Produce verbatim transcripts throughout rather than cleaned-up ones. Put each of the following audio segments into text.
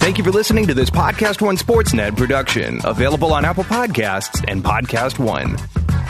Thank you for listening to this Podcast One Sportsnet production, available on Apple Podcasts and Podcast One.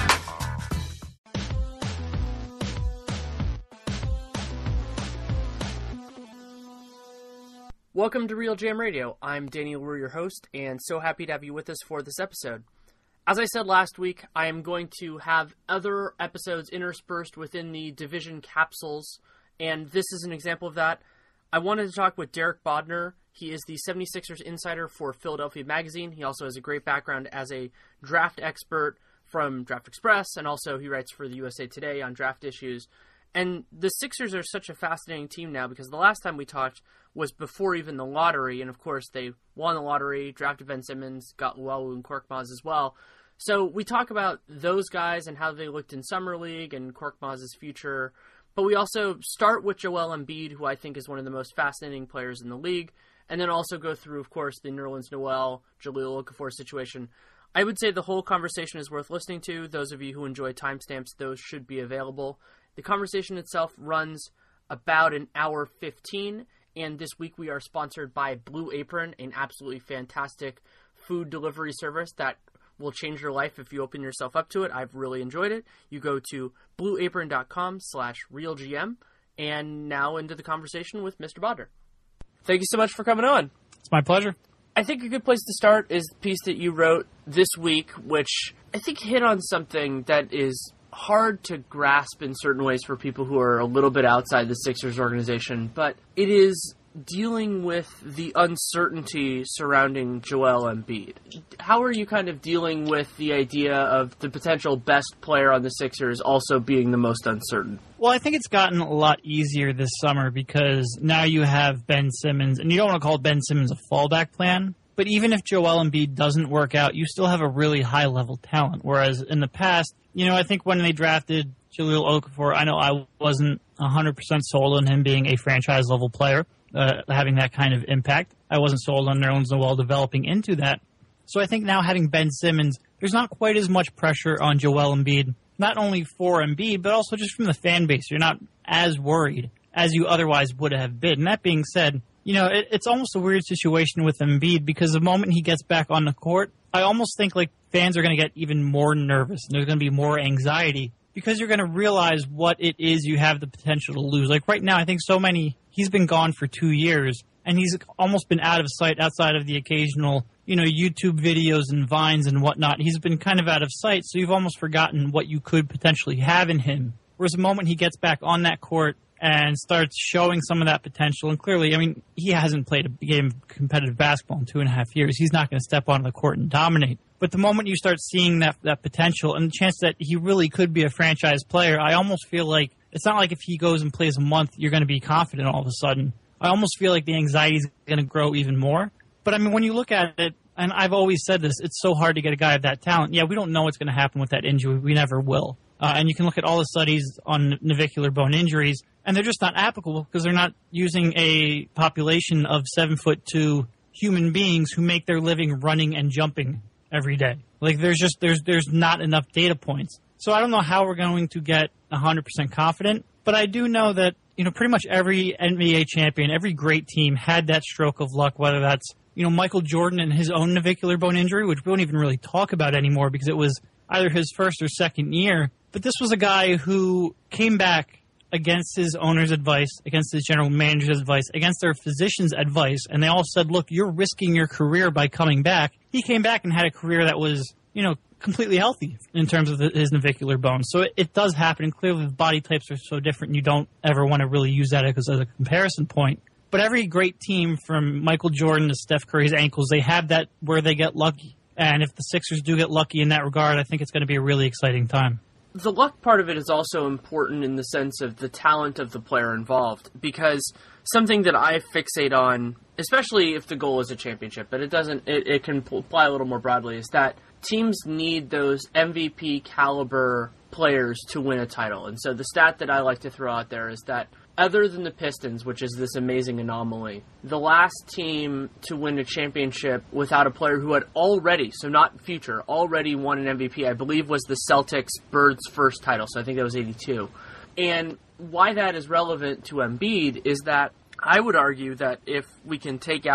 Welcome to Real Jam Radio. I'm Danny LaRue, your host, and so happy to have you with us for this episode. As I said last week, I am going to have other episodes interspersed within the division capsules, and this is an example of that. I wanted to talk with Derek Bodner. He is the seventy-sixers insider for Philadelphia Magazine. He also has a great background as a draft expert from Draft Express, and also he writes for the U S A Today on draft issues. And the Sixers are such a fascinating team now because the last time we talked was before even the lottery, and of course they won the lottery, drafted Ben Simmons, got Luau and Korkmaz as well. So we talk about those guys and how they looked in Summer League and Korkmaz's future, but we also start with Joel Embiid, who I think is one of the most fascinating players in the league, and then also go through, of course, the Nerlens Noel, Jahlil Okafor situation. I would say the whole conversation is worth listening to. Those of you who enjoy timestamps, those should be available. The conversation itself runs about an hour fifteen, and this week we are sponsored by Blue Apron, an absolutely fantastic food delivery service that will change your life if you open yourself up to it. I've really enjoyed it. You go to blueapron.com slash realgm, and now into the conversation with Mister Bodner. Thank you so much for coming on. It's my pleasure. I think a good place to start is the piece that you wrote this week, which I think hit on something that is hard to grasp in certain ways for people who are a little bit outside the Sixers organization, but it is dealing with the uncertainty surrounding Joel Embiid. How are you kind of dealing with the idea of the potential best player on the Sixers also being the most uncertain? Well, I think it's gotten a lot easier this summer because now you have Ben Simmons, and you don't want to call Ben Simmons a fallback plan, but even if Joel Embiid doesn't work out, you still have a really high-level talent, whereas in the past, you know, I think when they drafted Jahlil Okafor, I know I wasn't one hundred percent sold on him being a franchise-level player, uh, having that kind of impact. I wasn't sold on Nerlens Noel developing into that. So I think now having Ben Simmons, there's not quite as much pressure on Joel Embiid, not only for Embiid, but also just from the fan base. You're not as worried as you otherwise would have been. And that being said, you know, it, it's almost a weird situation with Embiid because the moment he gets back on the court, I almost think like fans are going to get even more nervous and there's going to be more anxiety because you're going to realize what it is you have the potential to lose. Like right now, I think so many, he's been gone for two years and he's almost been out of sight outside of the occasional, you know, YouTube videos and Vines and whatnot. He's been kind of out of sight, so you've almost forgotten what you could potentially have in him. Whereas the moment he gets back on that court and starts showing some of that potential, and clearly, I mean, he hasn't played a game of competitive basketball in two and a half years. He's not going to step onto the court and dominate. But the moment you start seeing that that potential and the chance that he really could be a franchise player, I almost feel like it's not like if he goes and plays a month, you're going to be confident all of a sudden. I almost feel like the anxiety is going to grow even more. But, I mean, when you look at it, and I've always said this, it's so hard to get a guy of that talent. Yeah, we don't know what's going to happen with that injury. We never will. Uh, and you can look at all the studies on navicular bone injuries, and they're just not applicable because they're not using a population of seven foot two human beings who make their living running and jumping every day. Like there's just there's there's not enough data points. So I don't know how we're going to get one hundred percent confident, but I do know that, you know, pretty much every N B A champion, every great team had that stroke of luck, whether that's, you know, Michael Jordan and his own navicular bone injury, which we don't even really talk about anymore because it was either his first or second year. But this was a guy who came back against his owner's advice, against his general manager's advice, against their physician's advice, and they all said, look, you're risking your career by coming back. He came back and had a career that was, you know, completely healthy in terms of the, his navicular bone. So it, it does happen, and clearly the body types are so different, you don't ever want to really use that as a comparison point. But every great team, from Michael Jordan to Steph Curry's ankles, they have that where they get lucky. And if the Sixers do get lucky in that regard, I think it's going to be a really exciting time. The luck part of it is also important in the sense of the talent of the player involved, because something that I fixate on, especially if the goal is a championship, but it doesn't, it, it can apply a little more broadly, is that teams need those M V P caliber players to win a title. And so the stat that I like to throw out there is that other than the Pistons, which is this amazing anomaly, the last team to win a championship without a player who had already, so not future, already won an M V P, I believe was the Celtics' Birds' first title, so I think that was eighty-two. And why that is relevant to Embiid is that I would argue that if we can take out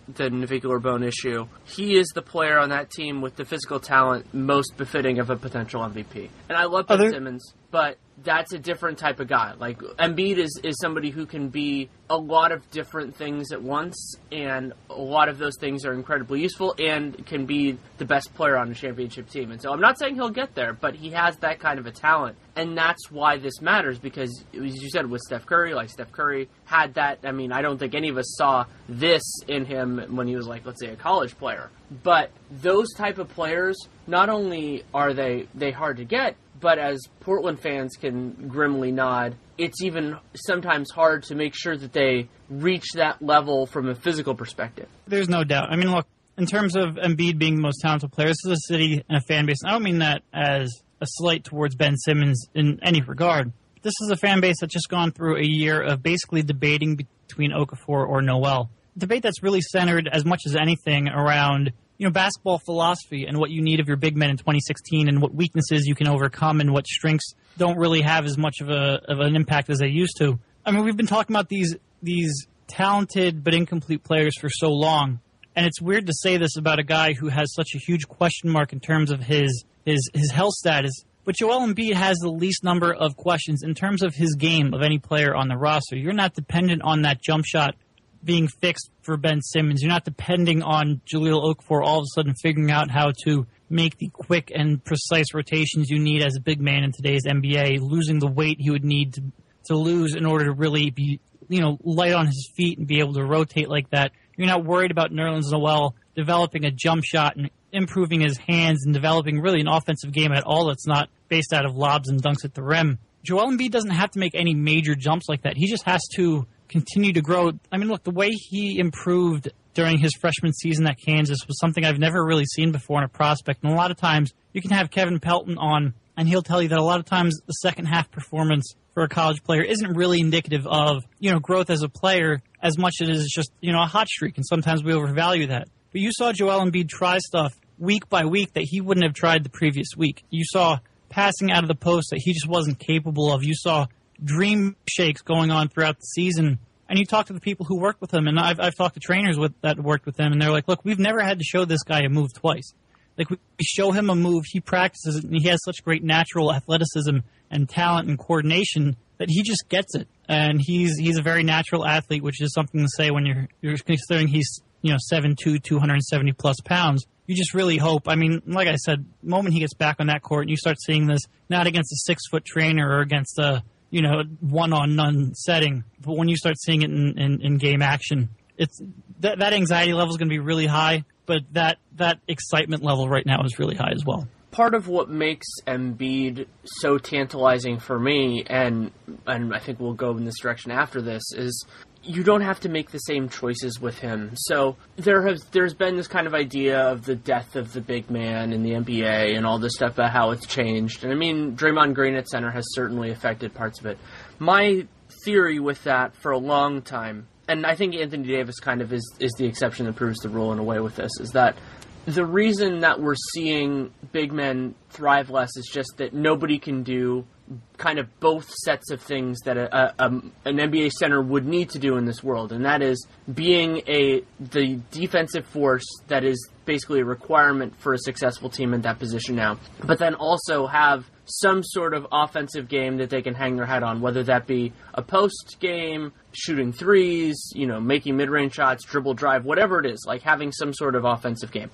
the navicular bone issue, he is the player on that team with the physical talent most befitting of a potential M V P. And I love Ben Other- Simmons, but that's a different type of guy. Like, Embiid is, is somebody who can be a lot of different things at once, and a lot of those things are incredibly useful and can be the best player on a championship team. And so I'm not saying he'll get there, but he has that kind of a talent. And that's why this matters, because, as you said, with Steph Curry, like Steph Curry had that. I mean, I don't think any of us saw this in him when he was, like, let's say, a college player. But those type of players, not only are they, they hard to get, but as Portland fans can grimly nod, it's even sometimes hard to make sure that they reach that level from a physical perspective. There's no doubt. I mean, look, in terms of Embiid being the most talented player, this is a city and a fan base. And I don't mean that as a slight towards Ben Simmons in any regard. This is a fan base that's just gone through a year of basically debating between Okafor or Noel. A debate that's really centered as much as anything around, you know, basketball philosophy and what you need of your big men in twenty sixteen and what weaknesses you can overcome and what strengths don't really have as much of a of an impact as they used to. I mean, we've been talking about these these talented but incomplete players for so long, and it's weird to say this about a guy who has such a huge question mark in terms of his his his health status. But Joel Embiid has the least number of questions in terms of his game of any player on the roster. You're not dependent on that jump shot being fixed for Ben Simmons. You're not depending on Jahlil Okafor all of a sudden figuring out how to make the quick and precise rotations you need as a big man in today's N B A, losing the weight he would need to, to lose in order to really be, you know, light on his feet and be able to rotate like that. You're not worried about Nerlens Noel developing a jump shot and improving his hands and developing really an offensive game at all that's not based out of lobs and dunks at the rim. Joel Embiid doesn't have to make any major jumps like that. He just has to continue to grow. I mean, look, the way he improved during his freshman season at Kansas was something I've never really seen before in a prospect. And a lot of times you can have Kevin Pelton on, and he'll tell you that a lot of times the second half performance for a college player isn't really indicative of, you know, growth as a player as much as it is just, you know, a hot streak. And sometimes we overvalue that. But you saw Joel Embiid try stuff week by week that he wouldn't have tried the previous week. You saw passing out of the post that he just wasn't capable of. You saw dream shakes going on throughout the season. And you talk to the people who worked with him, and I've, I've talked to trainers with, that worked with him, and they're like, look, we've never had to show this guy a move twice. Like, we show him a move, he practices it, and he has such great natural athleticism and talent and coordination that he just gets it. And he's he's a very natural athlete, which is something to say when you're you're considering he's, you know, seven two, two hundred seventy plus pounds. You just really hope, I mean, like I said, the moment he gets back on that court and you start seeing this, not against a six-foot trainer or against a, you know, one-on-none setting, but when you start seeing it in, in, in game action, it's that, that anxiety level is going to be really high, but that, that excitement level right now is really high as well. Part of what makes Embiid so tantalizing for me, and and I think we'll go in this direction after this, is you don't have to make the same choices with him. So there has there's been this kind of idea of the death of the big man in the N B A and all this stuff about how it's changed. And I mean, Draymond Green at center has certainly affected parts of it. My theory with that for a long time, and I think Anthony Davis kind of is, is the exception that proves the rule in a way with this, is that the reason that we're seeing big men thrive less is just that nobody can do kind of both sets of things that a, a, um, an N B A center would need to do in this world, and that is being a the defensive force that is basically a requirement for a successful team in that position now, but then also have some sort of offensive game that they can hang their hat on, whether that be a post game, shooting threes, you know, making mid-range shots, dribble drive, whatever it is, like having some sort of offensive game.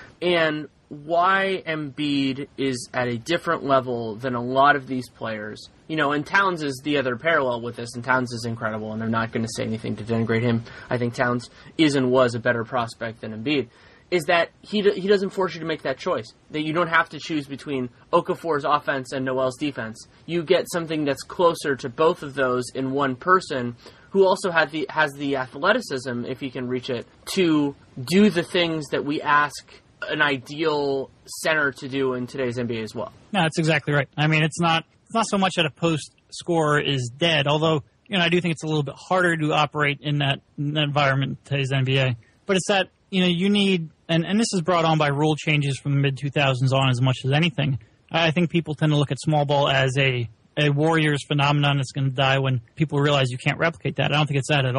And why Embiid is at a different level than a lot of these players, you know, and Towns is the other parallel with this, and Towns is incredible, and I'm not going to say anything to denigrate him. I think Towns is and was a better prospect than Embiid, is that he he doesn't force you to make that choice, that you don't have to choose between Okafor's offense and Noel's defense. You get something that's closer to both of those in one person who also had the, has the athleticism, if he can reach it, to do the things that we ask an ideal center to do in today's N B A as well. No, that's exactly right. I mean, it's not it's not so much that a post scorer is dead, although, you know, I do think it's a little bit harder to operate in that, in that environment in today's N B A. But it's that, you know, you need, and, and this is brought on by rule changes from the mid two thousands on as much as anything. I think people tend to look at small ball as a, a Warriors phenomenon that's going to die when people realize you can't replicate that. I don't think it's that at all.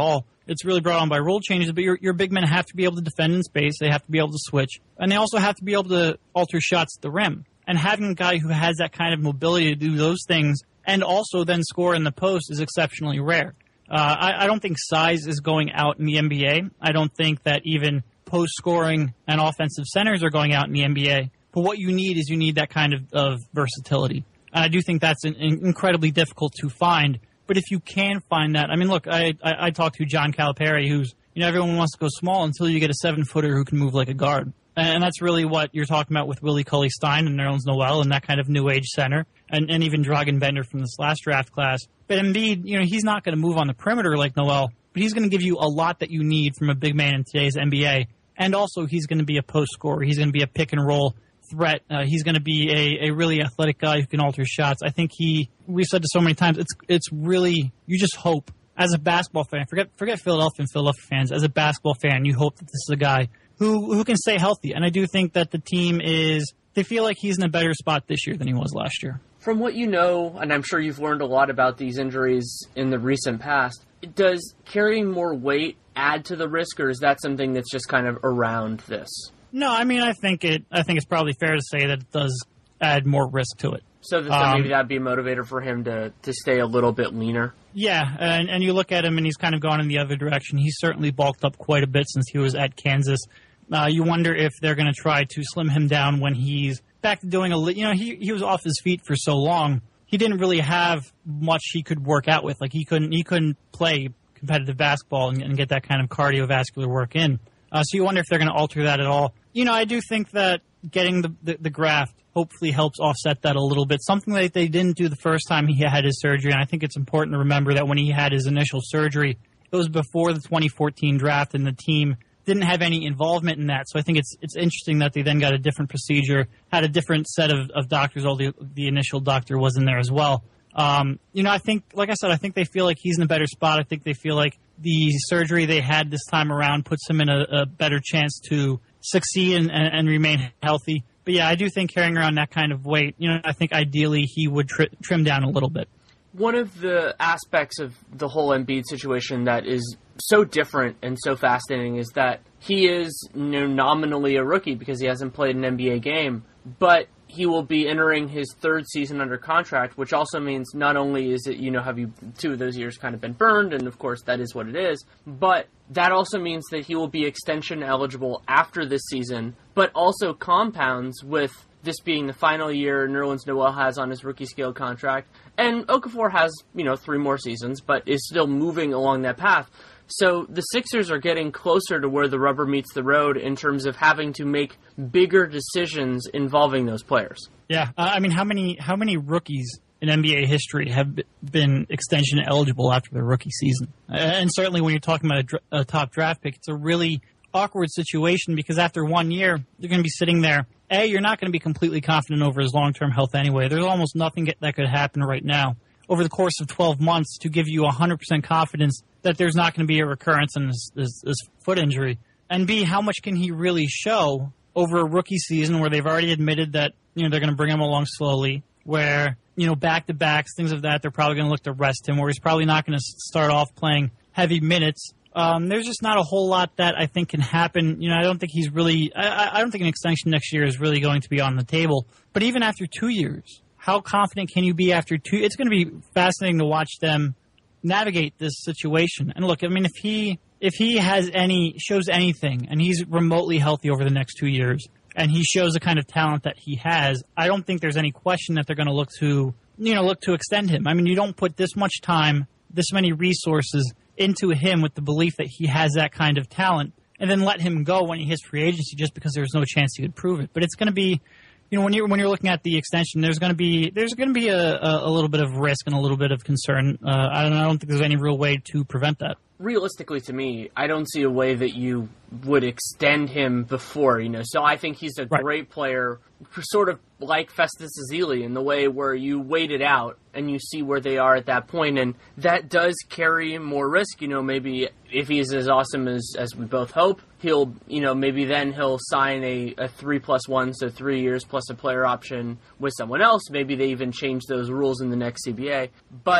it's really brought on by rule changes, but your, your big men have to be able to defend in space. They have to be able to switch. And they also have to be able to alter shots at the rim. And having a guy who has that kind of mobility to do those things and also then score in the post is exceptionally rare. Uh, I, I don't think size is going out in the N B A. I don't think that even post-scoring and offensive centers are going out in the N B A. But what you need is you need that kind of, of versatility. And I do think that's an, an incredibly difficult to find. But if you can find that, I mean, look, I, I, I talked to John Calipari, who's, you know, everyone wants to go small until you get a seven-footer who can move like a guard. And that's really what you're talking about with Willie Cauley-Stein and Nerlens Noel and that kind of new age center, and, and even Dragan Bender from this last draft class. But Embiid, you know, he's not going to move on the perimeter like Noel, but he's going to give you a lot that you need from a big man in today's N B A. And also, he's going to be a post scorer. He's going to be a pick and roll threat. Uh, he's going to be a, a really athletic guy who can alter shots. I think he, we've said this so many times, it's it's really, you just hope, as a basketball fan, forget forget Philadelphia and Philadelphia fans, as a basketball fan, you hope that this is a guy who who can stay healthy. And I do think that the team is, they feel like he's in a better spot this year than he was last year. From what you know, and I'm sure you've learned a lot about these injuries in the recent past, does carrying more weight add to the risk, or is that something that's just kind of around this? No, I mean, I think it. I think it's probably fair to say that it does add more risk to it. So that um, maybe that'd be a motivator for him to, to stay a little bit leaner? Yeah, and, and you look at him and he's kind of gone in the other direction. He's certainly bulked up quite a bit since he was at Kansas. Uh, you wonder if they're going to try to slim him down when he's back to doing a, you know, he, he was off his feet for so long. He didn't really have much he could work out with. Like he couldn't, he couldn't play competitive basketball and, and get that kind of cardiovascular work in. Uh, so you wonder if they're going to alter that at all. You know, I do think that getting the, the, the graft hopefully helps offset that a little bit. Something that they didn't do the first time he had his surgery, and I think it's important to remember that when he had his initial surgery, it was before the twenty fourteen draft, and the team didn't have any involvement in that. So I think it's it's interesting that they then got a different procedure, had a different set of, of doctors, although the, the initial doctor was in there as well. Um, you know, I think, like I said, I think they feel like he's in a better spot. I think they feel like the surgery they had this time around puts him in a, a better chance to succeed and, and, and remain healthy. But yeah, I do think carrying around that kind of weight, you know, I think ideally he would tri- trim down a little bit. One of the aspects of the whole Embiid situation that is so different and so fascinating is that he is, you know, nominally a rookie because he hasn't played an N B A game, but he will be entering his third season under contract, which also means not only is it, you know, have you two of those years kind of been burned, and of course that is what it is, but that also means that he will be extension eligible after this season, but also compounds with this being the final year Nerlens Noel has on his rookie scale contract, and Okafor has, you know, three more seasons, but is still moving along that path. So the Sixers are getting closer to where the rubber meets the road in terms of having to make bigger decisions involving those players. Yeah, uh, I mean, how many how many rookies in N B A history have been extension eligible after their rookie season? Uh, and certainly when you're talking about a, dr- a top draft pick, it's a really awkward situation because after one year, you're going to be sitting there. A, you're not going to be completely confident over his long-term health anyway. There's almost nothing that could happen right now over the course of twelve months to give you one hundred percent confidence that there's not going to be a recurrence in this, this, this foot injury. And B, how much can he really show over a rookie season where they've already admitted that, you know, they're going to bring him along slowly, where, you know, back-to-backs, things of that, they're probably going to look to rest him, where he's probably not going to start off playing heavy minutes. Um, there's just not a whole lot that I think can happen. You know, I don't think he's really, I, I don't think an extension next year is really going to be on the table. But even after two years, how confident can you be after two? It's going to be fascinating to watch them navigate this situation. And look, I mean, if he if he has any shows anything, and he's remotely healthy over the next two years, and he shows the kind of talent that he has, I don't think there's any question that they're going to look to, you know, look to extend him. I mean, you don't put this much time, this many resources into him with the belief that he has that kind of talent, and then let him go when he hits free agency just because there's no chance he could prove it. But it's going to be, you know, when you're when you're looking at the extension, there's going to be there's going to be a, a, a little bit of risk and a little bit of concern. Uh, I don't I don't think there's any real way to prevent that. Realistically, to me, I don't see a way that you would extend him before, you know. So I think he's a right. great player, sort of like Festus Ezeli in the way where you wait it out and you see where they are at that point, and that does carry more risk. You know, maybe if he's as awesome as, as we both hope, he'll, you know, maybe then he'll sign a, a three plus one, so three years plus a player option with someone else. Maybe they even change those rules in the next C B A. But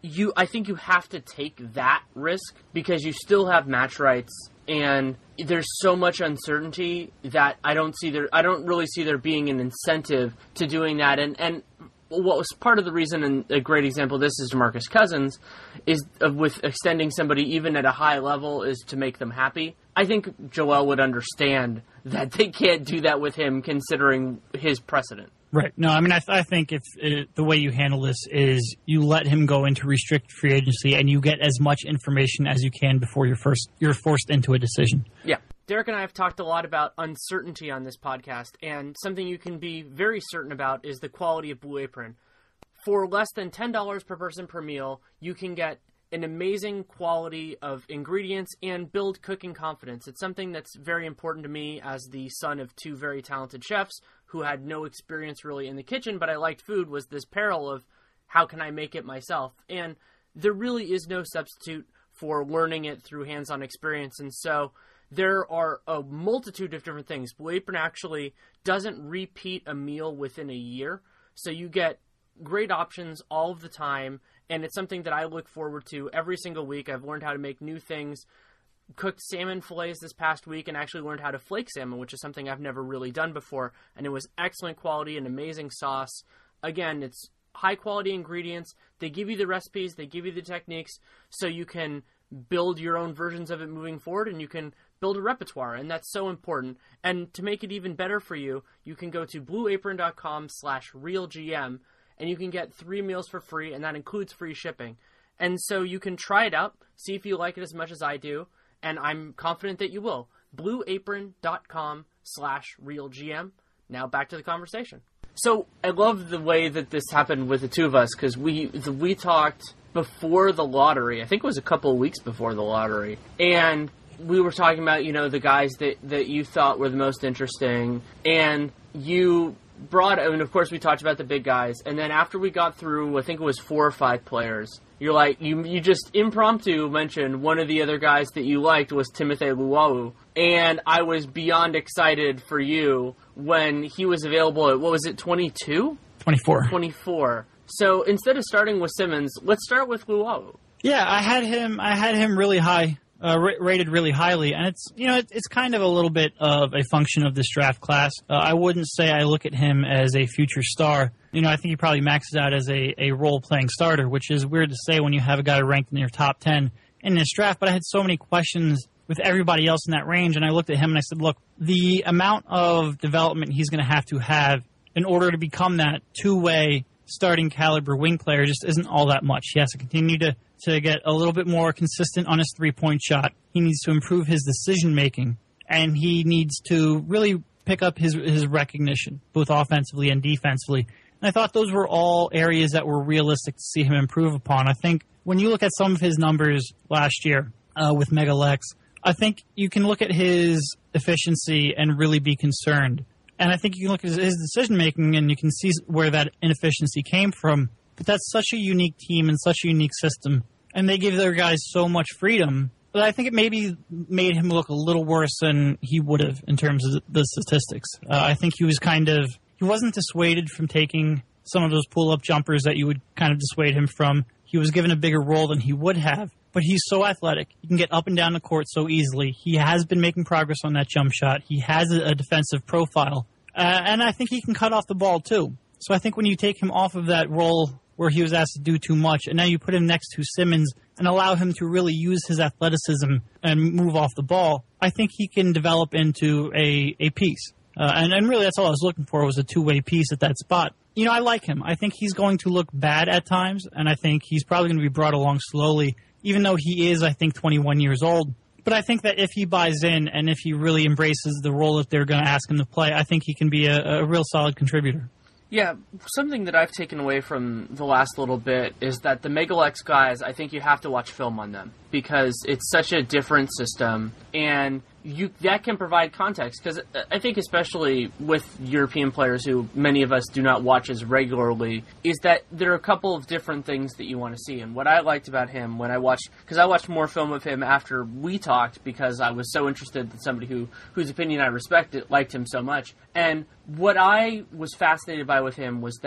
you, I think you have to take that risk because you still have match rights, and there's so much uncertainty that I don't see there. I don't really see there being an incentive to doing that. And and what was part of the reason, and a great example of this is DeMarcus Cousins, is uh, with extending somebody even at a high level is to make them happy. I think Joel would understand that they can't do that with him, considering his precedent. Right. No, I mean, I, th- I think if uh, the way you handle this is you let him go into restricted free agency and you get as much information as you can before you're first you're forced into a decision. Yeah. Derek and I have talked a lot about uncertainty on this podcast, and something you can be very certain about is the quality of Blue Apron. For less than ten dollars per person per meal, you can get an amazing quality of ingredients and build cooking confidence. It's something that's very important to me as the son of two very talented chefs who had no experience really in the kitchen, but I liked food, was this peril of how can I make it myself? And there really is no substitute for learning it through hands-on experience. And so there are a multitude of different things. Blue Apron actually doesn't repeat a meal within a year. So you get great options all of the time, and it's something that I look forward to every single week. I've learned how to make new things. Cooked salmon fillets this past week and actually learned how to flake salmon, which is something I've never really done before. And it was excellent quality and amazing sauce. Again, it's high quality ingredients. They give you the recipes, they give you the techniques, so you can build your own versions of it moving forward, and you can build a repertoire, and that's so important. And to make it even better for you, you can go to blueapron.com slash realgm, and you can get three meals for free, and that includes free shipping. And so you can try it out, see if you like it as much as I do, and I'm confident that you will. blueapron.com slash realgm. Now back to the conversation. So I love the way that this happened with the two of us, because we we talked before the lottery. I think it was a couple of weeks before the lottery. And we were talking about, you know, the guys that, that you thought were the most interesting. And you brought, and of course we talked about the big guys. And then after we got through, I think it was four or five players, you're like, you you just impromptu mentioned one of the other guys that you liked was Timothy Luwawu. And I was beyond excited for you when he was available at, what was it, twenty-two? twenty-four. twenty-four. So instead of starting with Simmons, let's start with Luwawu. Yeah, I had him. I had him really high, uh, ra- rated really highly, and it's you know it, it's kind of a little bit of a function of this draft class. Uh, I wouldn't say I look at him as a future star. You know, I think he probably maxes out as a, a role-playing starter, which is weird to say when you have a guy ranked in your top ten in this draft. But I had so many questions with everybody else in that range, and I looked at him and I said, look, the amount of development he's going to have to have in order to become that two-way starting caliber wing player just isn't all that much. He has to continue to, to get a little bit more consistent on his three-point shot. He needs to improve his decision-making, and he needs to really pick up his his recognition, both offensively and defensively. And I thought those were all areas that were realistic to see him improve upon. I think when you look at some of his numbers last year uh, with Megalex, I think you can look at his efficiency and really be concerned. And I think you can look at his decision-making and you can see where that inefficiency came from. But that's such a unique team and such a unique system. And they give their guys so much freedom that I think it maybe made him look a little worse than he would have in terms of the statistics. Uh, I think he was kind of, he wasn't dissuaded from taking some of those pull-up jumpers that you would kind of dissuade him from. He was given a bigger role than he would have. But he's so athletic. He can get up and down the court so easily. He has been making progress on that jump shot. He has a, a defensive profile. Uh, and I think he can cut off the ball, too. So I think when you take him off of that role where he was asked to do too much, and now you put him next to Simmons and allow him to really use his athleticism and move off the ball, I think he can develop into a, a piece. Uh, and, and really that's all I was looking for was a two-way piece at that spot. You know, I like him. I think he's going to look bad at times, and I think he's probably going to be brought along slowly, even though he is, I think, twenty-one years old. But I think that if he buys in and if he really embraces the role that they're going to ask him to play, I think he can be a, a real solid contributor. Yeah, something that I've taken away from the last little bit is that the Megalex guys, I think you have to watch film on them because it's such a different system, and you that can provide context. Because I think especially with European players who many of us do not watch as regularly, is that there are a couple of different things that you want to see. And what I liked about him when I watched, because I watched more film of him after we talked because I was so interested that somebody who whose opinion I respected liked him so much. And what I was fascinated by with him was that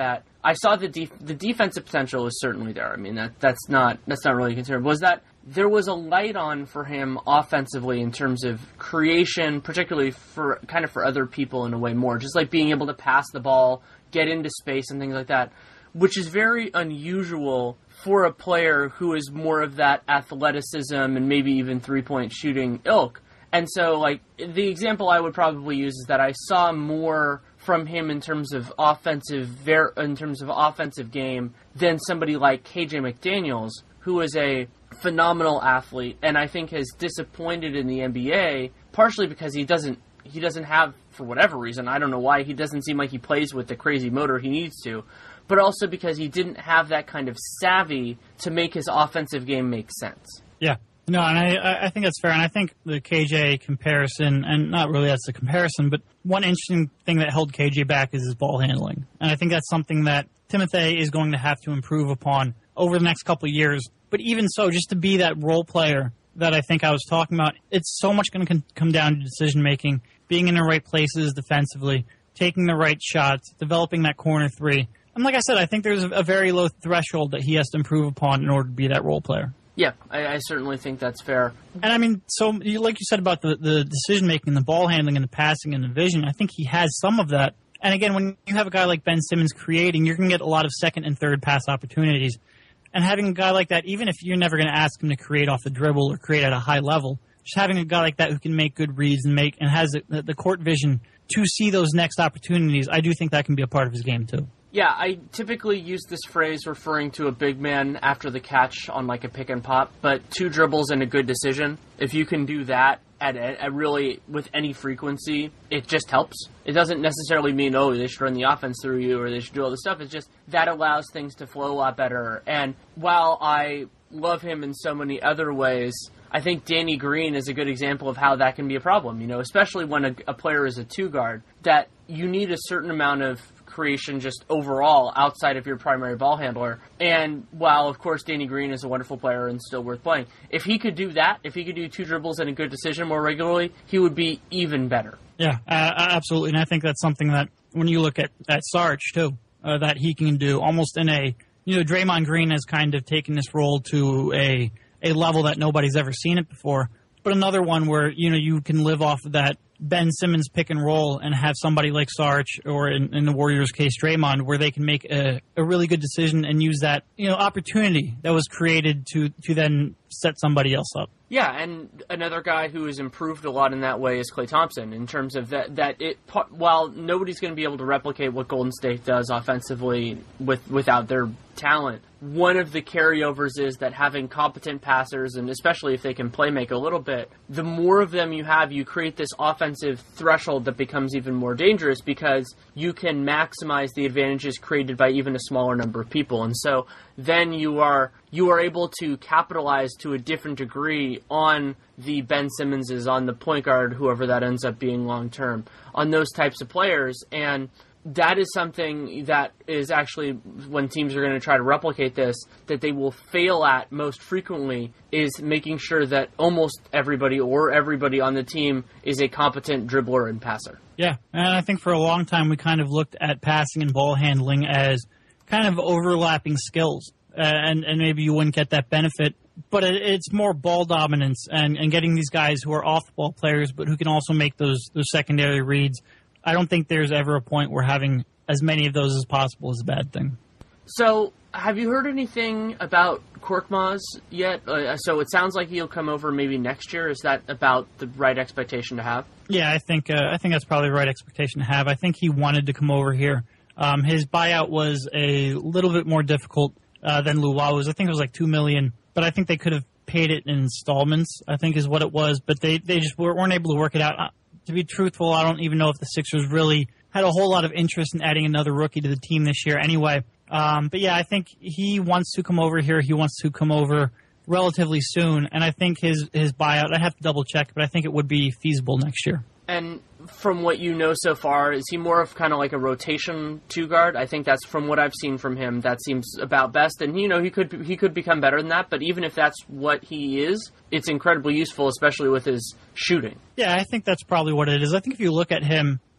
I saw the def- the defensive potential was certainly there. I mean, that that's not that's not really a concern. Was that there was a light on for him offensively in terms of creation, particularly for kind of for other people in a way more, just like being able to pass the ball, get into space and things like that, which is very unusual for a player who is more of that athleticism and maybe even three-point shooting ilk. And so, like, the example I would probably use is that I saw more from him in terms of offensive ver- in terms of offensive game than somebody like K J McDaniels, who is a phenomenal athlete and I think has disappointed in the N B A, partially because he doesn't he doesn't have, for whatever reason, I don't know why, he doesn't seem like he plays with the crazy motor he needs to, but also because he didn't have that kind of savvy to make his offensive game make sense. Yeah. No, and I, I think that's fair, and I think the K J comparison, and not really that's a comparison, but one interesting thing that held K J back is his ball handling. And I think that's something that Timothy is going to have to improve upon over the next couple of years. But even so, just to be that role player that I think I was talking about, it's so much going to come down to decision-making, being in the right places defensively, taking the right shots, developing that corner three. And like I said, I think there's a very low threshold that he has to improve upon in order to be that role player. Yeah, I, I certainly think that's fair. And I mean, so you, like you said about the, the decision-making, the ball handling, and the passing and the vision, I think he has some of that. And again, when you have a guy like Ben Simmons creating, you're going to get a lot of second and third pass opportunities. And having a guy like that, even if you're never going to ask him to create off the dribble or create at a high level, just having a guy like that who can make good reads and make and has the, the court vision to see those next opportunities, I do think that can be a part of his game too. Yeah, I typically use this phrase referring to a big man after the catch on like a pick and pop, but two dribbles and a good decision. If you can do that at, at really with any frequency, it just helps. It doesn't necessarily mean, oh, they should run the offense through you or they should do all this stuff. It's just that allows things to flow a lot better. And while I love him in so many other ways, I think Danny Green is a good example of how that can be a problem, you know, especially when a, a player is a two-guard, that you need a certain amount of creation just overall outside of your primary ball handler. And while, of course, Danny Green is a wonderful player and still worth playing, if he could do that, if he could do two dribbles and a good decision more regularly, he would be even better. Yeah, uh, absolutely. And I think that's something that when you look at, at Sarge, too, uh, that he can do almost in a, you know, Draymond Green has kind of taken this role to a, a level that nobody's ever seen it before. But another one where, you know, you can live off of that Ben Simmons pick and roll and have somebody like Sarge or in, in the Warriors' case, Draymond, where they can make a, a really good decision and use that, you know, opportunity that was created to, to then set somebody else up. Yeah, and another guy who has improved a lot in that way is Klay Thompson, in terms of that, that it, while nobody's going to be able to replicate what Golden State does offensively with without their talent, one of the carryovers is that having competent passers, and especially if they can play make a little bit, the more of them you have, you create this offensive threshold that becomes even more dangerous because you can maximize the advantages created by even a smaller number of people. And so then you are you are able to capitalize to a different degree on the Ben Simmonses, on the point guard, whoever that ends up being long term, on those types of players. And that is something that is actually, when teams are going to try to replicate this, that they will fail at most frequently, is making sure that almost everybody or everybody on the team is a competent dribbler and passer. Yeah, and I think for a long time we kind of looked at passing and ball handling as kind of overlapping skills, uh, and, and maybe you wouldn't get that benefit. But it, it's more ball dominance and, and getting these guys who are off-the-ball players but who can also make those those secondary reads. I don't think there's ever a point where having as many of those as possible is a bad thing. So, have you heard anything about Korkmaz yet? Uh, so it sounds like he'll come over maybe next year. Is that about the right expectation to have? Yeah, I think uh, I think that's probably the right expectation to have. I think he wanted to come over here. Um, his buyout was a little bit more difficult uh, than Luwa's. I think it was like two million dollars, but I think they could have paid it in installments, I think is what it was, but they, they just weren't able to work it out. To be truthful, I don't even know if the Sixers really had a whole lot of interest in adding another rookie to the team this year anyway. Um, but yeah, I think he wants to come over here. He wants to come over relatively soon. And I think his, his buyout, I'd have to double check, but I think it would be feasible next year. And from what you know so far, is he more of kind of like a rotation two guard? I think that's, from what I've seen from him, that seems about best. And, you know, he could he could become better than that. But even if that's what he is, it's incredibly useful, especially with his shooting. Yeah, I think that's probably what it is. I think if you look at him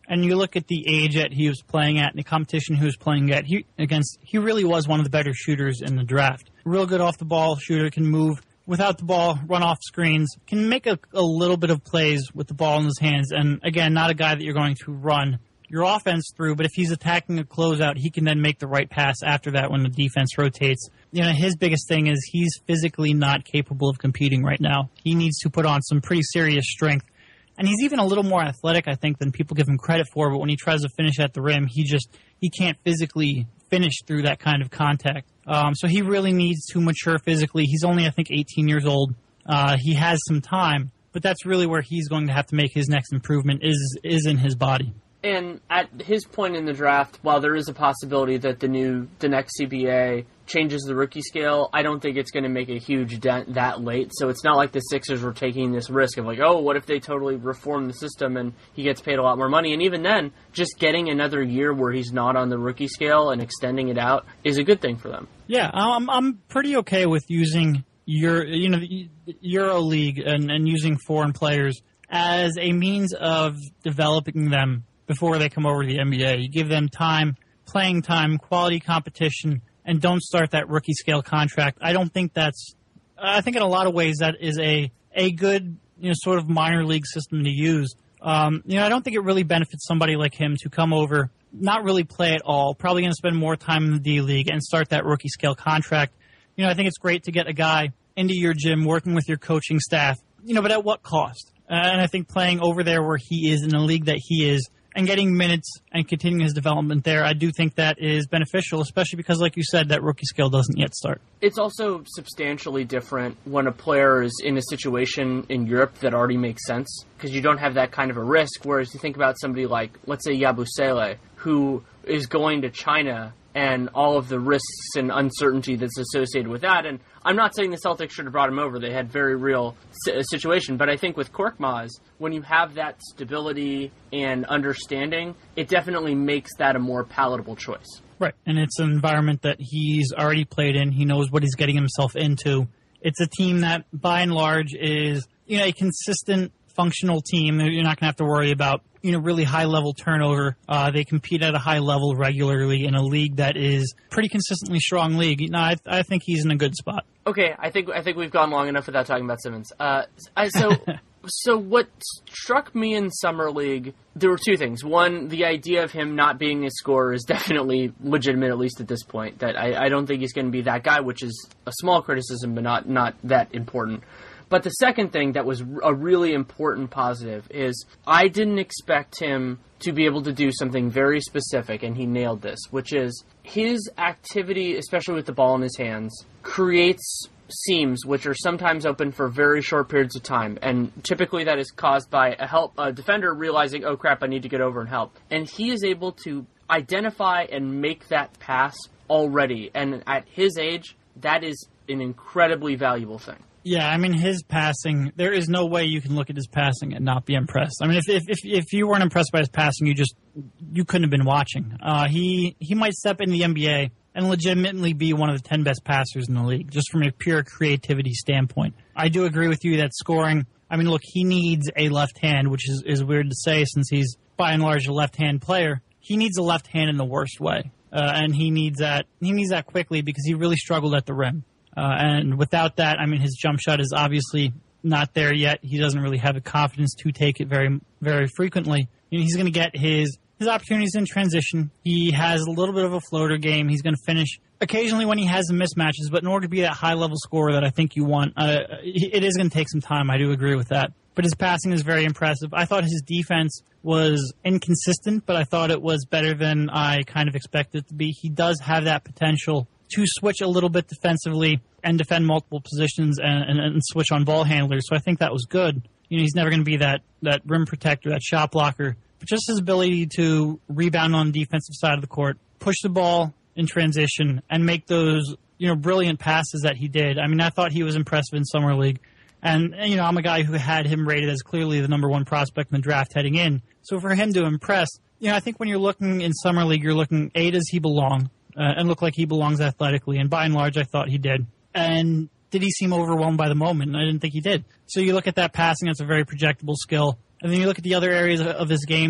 And you look at the age that he was playing at and the competition he was playing at he, against, he really was one of the better shooters in the draft. Real good off-the-ball shooter, can move without the ball, run off screens, can make a, a little bit of plays with the ball in his hands. And, again, not a guy that you're going to run your offense through, but if he's attacking a closeout, he can then make the right pass after that when the defense rotates. You know, his biggest thing is he's physically not capable of competing right now. He needs to put on some pretty serious strength. And he's even a little more athletic, I think, than people give him credit for, but when he tries to finish at the rim, he just he can't physically finish through that kind of contact. Um, so he really needs to mature physically. He's only, I think, eighteen years old. Uh, he has some time, but that's really where he's going to have to make his next improvement is is in his body. And at his point in the draft, while there is a possibility that the new the next C B A changes the rookie scale, I don't think it's going to make a huge dent that late. So it's not like the Sixers were taking this risk of like, oh, what if they totally reform the system and he gets paid a lot more money? And even then, just getting another year where he's not on the rookie scale and extending it out is a good thing for them. Yeah, I'm I'm pretty okay with using your you know the Euro League and, and using foreign players as a means of developing them before they come over to the N B A. You give them time, playing time, quality competition, and don't start that rookie scale contract. I don't think that's, I think in a lot of ways that is a, a good, you know, sort of minor league system to use. Um, you know, I don't think it really benefits somebody like him to come over, not really play at all, probably going to spend more time in the D League and start that rookie scale contract. You know, I think it's great to get a guy into your gym, working with your coaching staff, you know, but at what cost? And I think playing over there where he is in the league that he is, and getting minutes and continuing his development there, I do think that is beneficial, especially because, like you said, that rookie scale doesn't yet start. It's also substantially different when a player is in a situation in Europe that already makes sense, because you don't have that kind of a risk, whereas you think about somebody like, let's say, Yabusele, who is going to China and all of the risks and uncertainty that's associated with that. And I'm not saying the Celtics should have brought him over. They had very real situation. But I think with Korkmaz, when you have that stability and understanding, it definitely makes that a more palatable choice. Right. And it's an environment that he's already played in. He knows what he's getting himself into. It's a team that, by and large, is, you know, a consistent, functional team. You're not going to have to worry about, you know, really high-level turnover. Uh, they compete at a high level regularly in a league that is pretty consistently strong league. No, I, I think he's in a good spot. Okay, I think I think we've gone long enough without talking about Simmons. Uh, I, so, so what struck me in Summer League, there were two things. One, the idea of him not being a scorer is definitely legitimate, at least at this point. That I, I don't think he's going to be that guy, which is a small criticism, but not not that important. But the second thing that was a really important positive is I didn't expect him to be able to do something very specific, and he nailed this, which is his activity, especially with the ball in his hands, creates seams which are sometimes open for very short periods of time. And typically that is caused by a help a defender realizing, oh crap, I need to get over and help. And he is able to identify and make that pass already. And at his age, that is an incredibly valuable thing. Yeah, I mean, his passing, there is no way you can look at his passing and not be impressed. I mean, if if if, if you weren't impressed by his passing, you just, you couldn't have been watching. Uh, he, he might step in the N B A and legitimately be one of the ten best passers in the league, just from a pure creativity standpoint. I do agree with you that scoring, I mean, look, he needs a left hand, which is, is weird to say since he's, by and large, a left-hand player. He needs a left hand in the worst way, uh, and he needs that he needs that quickly because he really struggled at the rim. Uh, and without that, I mean, his jump shot is obviously not there yet. He doesn't really have the confidence to take it very, very frequently. You know, he's going to get his his opportunities in transition. He has a little bit of a floater game. He's going to finish occasionally when he has the mismatches. But in order to be that high-level scorer that I think you want, uh, it is going to take some time. I do agree with that. But his passing is very impressive. I thought his defense was inconsistent, but I thought it was better than I kind of expected it to be. He does have that potential to switch a little bit defensively and defend multiple positions and, and, and switch on ball handlers. So I think that was good. You know, he's never going to be that, that rim protector, that shot blocker. But just his ability to rebound on the defensive side of the court, push the ball in transition, and make those, you know, brilliant passes that he did. I mean, I thought he was impressive in Summer League. And, you know, I'm a guy who had him rated as clearly the number one prospect in the draft heading in. So for him to impress, you know, I think when you're looking in Summer League, you're looking, A, does he belong? Uh, and look like he belongs athletically. And by and large, I thought he did. And did he seem overwhelmed by the moment? I didn't think he did. So you look at that passing, that's a very projectable skill. And then you look at the other areas of his game that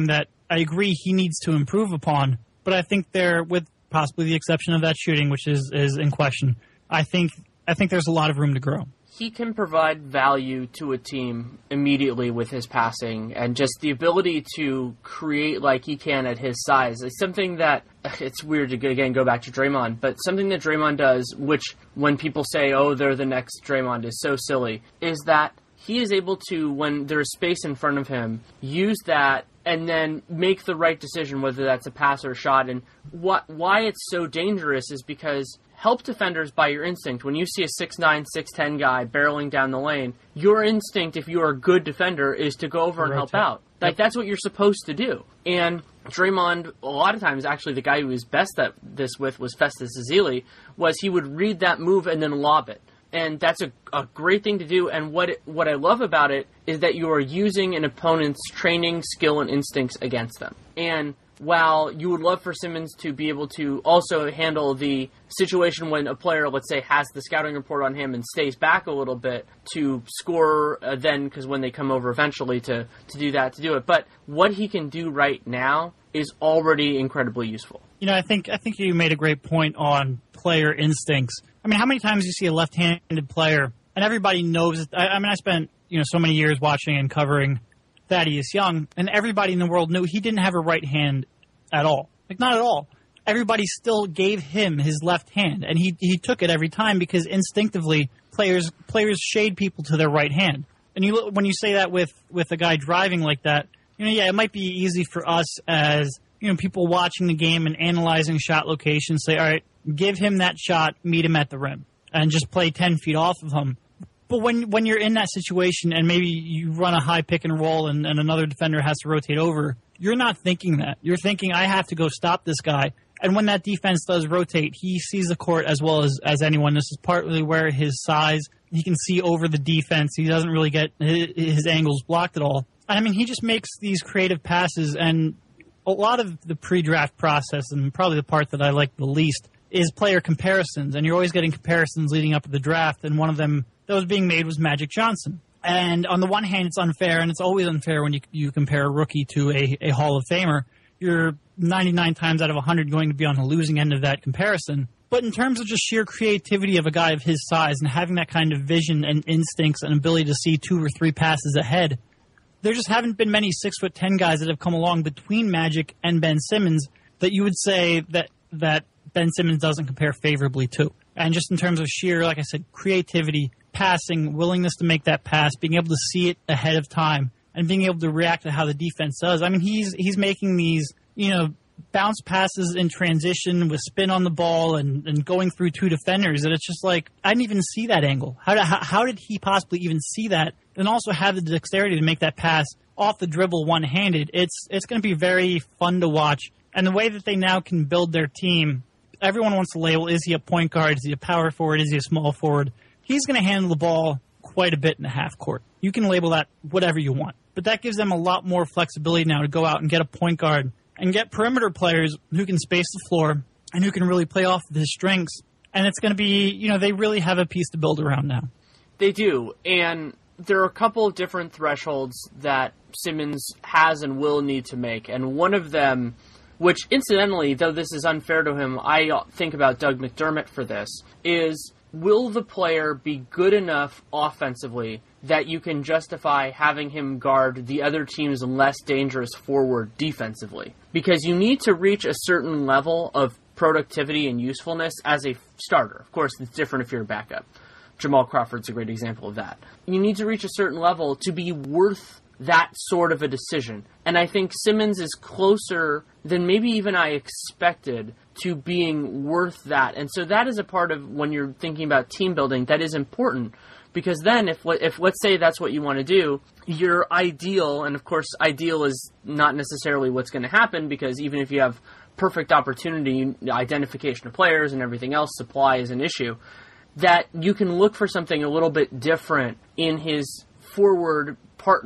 I agree he needs to improve upon, but I think there, with possibly the exception of that shooting, which is, is in question, I think I think there's a lot of room to grow. He can provide value to a team immediately with his passing, and just the ability to create like he can at his size is something that, it's weird to again go back to Draymond, but something that Draymond does, which when people say, oh, they're the next Draymond, is so silly, is that he is able to, when there's space in front of him, use that and then make the right decision, whether that's a pass or a shot. And what why it's so dangerous is because help defenders by your instinct. When you see a six nine, six ten guy barreling down the lane, your instinct, if you're a good defender, is to go over and help out. Like, that's what you're supposed to do. And Draymond, a lot of times, actually, the guy who was best at this with was Festus Ezeli, was he would read that move and then lob it. And that's a, a great thing to do. And what it, what I love about it is that you are using an opponent's training, skill, and instincts against them. And while you would love for Simmons to be able to also handle the situation when a player, let's say, has the scouting report on him and stays back a little bit to score uh, then, because when they come over eventually to, to do that, to do it. But what he can do right now is already incredibly useful. You know, I think I think you made a great point on player instincts. I mean, how many times do you see a left-handed player, and everybody knows, I, I mean, I spent, you know, so many years watching and covering Thaddeus Young, and everybody in the world knew he didn't have a right hand at all. Like, not at all. Everybody still gave him his left hand, and he he took it every time because instinctively players players shade people to their right hand. And you when you say that with, with a guy driving like that, you know, yeah, it might be easy for us as, you know, people watching the game and analyzing shot locations, say, all right, give him that shot, meet him at the rim, and just play ten feet off of him. But when when you're in that situation and maybe you run a high pick and roll and, and another defender has to rotate over, you're not thinking that. You're thinking, I have to go stop this guy. And when that defense does rotate, he sees the court as well as, as anyone. This is partly where his size, he can see over the defense. He doesn't really get his, his angles blocked at all. And I mean, he just makes these creative passes, and a lot of the pre-draft process, and probably the part that I like the least, is player comparisons. And you're always getting comparisons leading up to the draft, and one of them that was being made was Magic Johnson. And on the one hand, it's unfair, and it's always unfair when you you compare a rookie to a, a Hall of Famer. You're ninety-nine times out of one hundred going to be on the losing end of that comparison. But in terms of just sheer creativity of a guy of his size and having that kind of vision and instincts and ability to see two or three passes ahead, there just haven't been many six foot ten guys that have come along between Magic and Ben Simmons that you would say that that Ben Simmons doesn't compare favorably to. And just in terms of sheer, like I said, creativity, passing, willingness to make that pass, being able to see it ahead of time, and being able to react to how the defense does. I mean, he's he's making these, you know, bounce passes in transition with spin on the ball and, and going through two defenders, and it's just like, I didn't even see that angle. How, how, how did he possibly even see that? And also have the dexterity to make that pass off the dribble one-handed. It's it's going to be very fun to watch. And the way that they now can build their team, everyone wants to label, is he a point guard, is he a power forward, is he a small forward? He's going to handle the ball quite a bit in the half court. You can label that whatever you want. But that gives them a lot more flexibility now to go out and get a point guard and get perimeter players who can space the floor and who can really play off of his strengths. And it's going to be, you know, they really have a piece to build around now. They do. And there are a couple of different thresholds that Simmons has and will need to make. And one of them, which incidentally, though this is unfair to him, I think about Doug McDermott for this, is will the player be good enough offensively that you can justify having him guard the other team's less dangerous forward defensively? Because you need to reach a certain level of productivity and usefulness as a starter. Of course, it's different if you're a backup. Jamal Crawford's a great example of that. You need to reach a certain level to be worth that sort of a decision. And I think Simmons is closer than maybe even I expected to being worth that. And so that is a part of when you're thinking about team building that is important. Because then if, if let's say that's what you want to do, your ideal, and of course ideal is not necessarily what's going to happen, because even if you have perfect opportunity, identification of players and everything else, supply is an issue, that you can look for something a little bit different in his forward partner.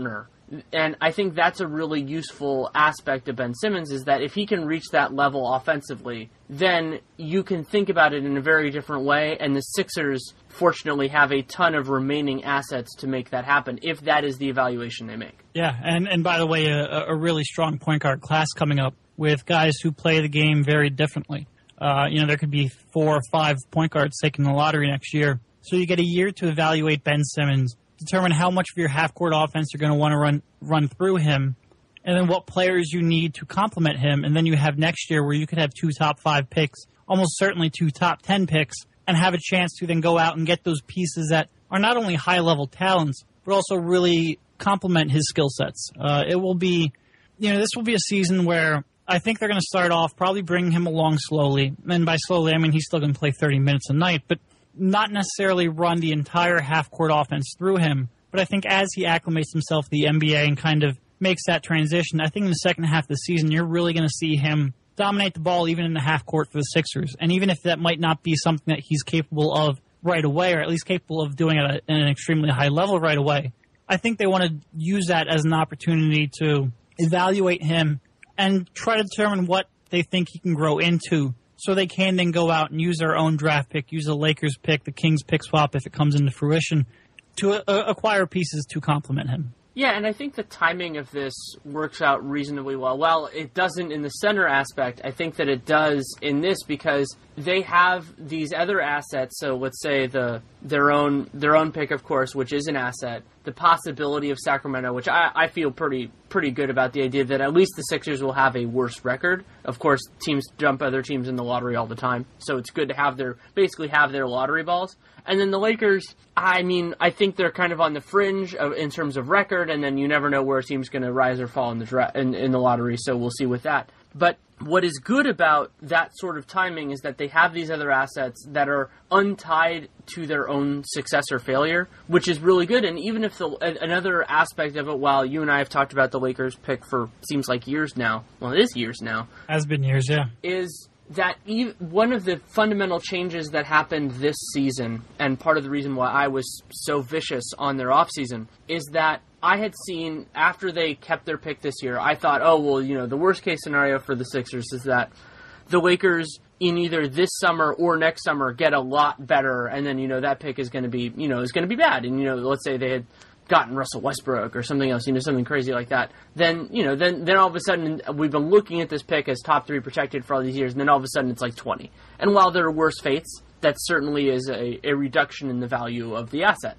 And I think that's a really useful aspect of Ben Simmons, is that if he can reach that level offensively, then you can think about it in a very different way, and the Sixers, fortunately, have a ton of remaining assets to make that happen, if that is the evaluation they make. Yeah, and, and by the way, a, a really strong point guard class coming up with guys who play the game very differently. Uh, you know, there could be four or five point guards taking the lottery next year. So you get a year to evaluate Ben Simmons, determine how much of your half-court offense you're going to want to run run through him, and then what players you need to complement him. And then you have next year where you could have two top five picks, almost certainly two top ten picks, and have a chance to then go out and get those pieces that are not only high-level talents, but also really complement his skill sets. Uh, it will be, you know, this will be a season where I think they're going to start off probably bringing him along slowly. And by slowly, I mean he's still going to play thirty minutes a night, but not necessarily run the entire half-court offense through him. But I think as he acclimates himself to the N B A and kind of makes that transition, I think in the second half of the season, you're really going to see him dominate the ball even in the half-court for the Sixers. And even if that might not be something that he's capable of right away, or at least capable of doing at, a, at an extremely high level right away, I think they want to use that as an opportunity to evaluate him and try to determine what they think he can grow into, so they can then go out and use their own draft pick, use the Lakers pick, the Kings pick swap if it comes into fruition, to uh, acquire pieces to complement him. Yeah, and I think the timing of this works out reasonably well. Well, it doesn't in the center aspect. I think that it does in this because they have these other assets. So let's say the their own their own pick, of course, which is an asset. The possibility of Sacramento, which I, I feel pretty pretty good about the idea that at least the Sixers will have a worse record. Of course, teams jump other teams in the lottery all the time, so it's good to have their basically have their lottery balls. And then the Lakers, I mean, I think they're kind of on the fringe of, in terms of record, and then you never know where a team's going to rise or fall in the dra- in, in the lottery, so we'll see with that. But what is good about that sort of timing is that they have these other assets that are untied to their own success or failure, which is really good. And even if the, another aspect of it, while you and I have talked about the Lakers pick for seems like years now, well, it is years now. Has been years, yeah. Is that even, one of the fundamental changes that happened this season, and part of the reason why I was so vicious on their offseason, is that I had seen, after they kept their pick this year, I thought, oh, well, you know, the worst-case scenario for the Sixers is that the Lakers, in either this summer or next summer, get a lot better, and then, you know, that pick is going to be, you know, is going to be bad. And, you know, let's say they had gotten Russell Westbrook or something else, you know, something crazy like that. Then, you know, then, then all of a sudden, we've been looking at this pick as top three protected for all these years, and then all of a sudden it's like twenty. And while there are worse fates, that certainly is a, a reduction in the value of the asset.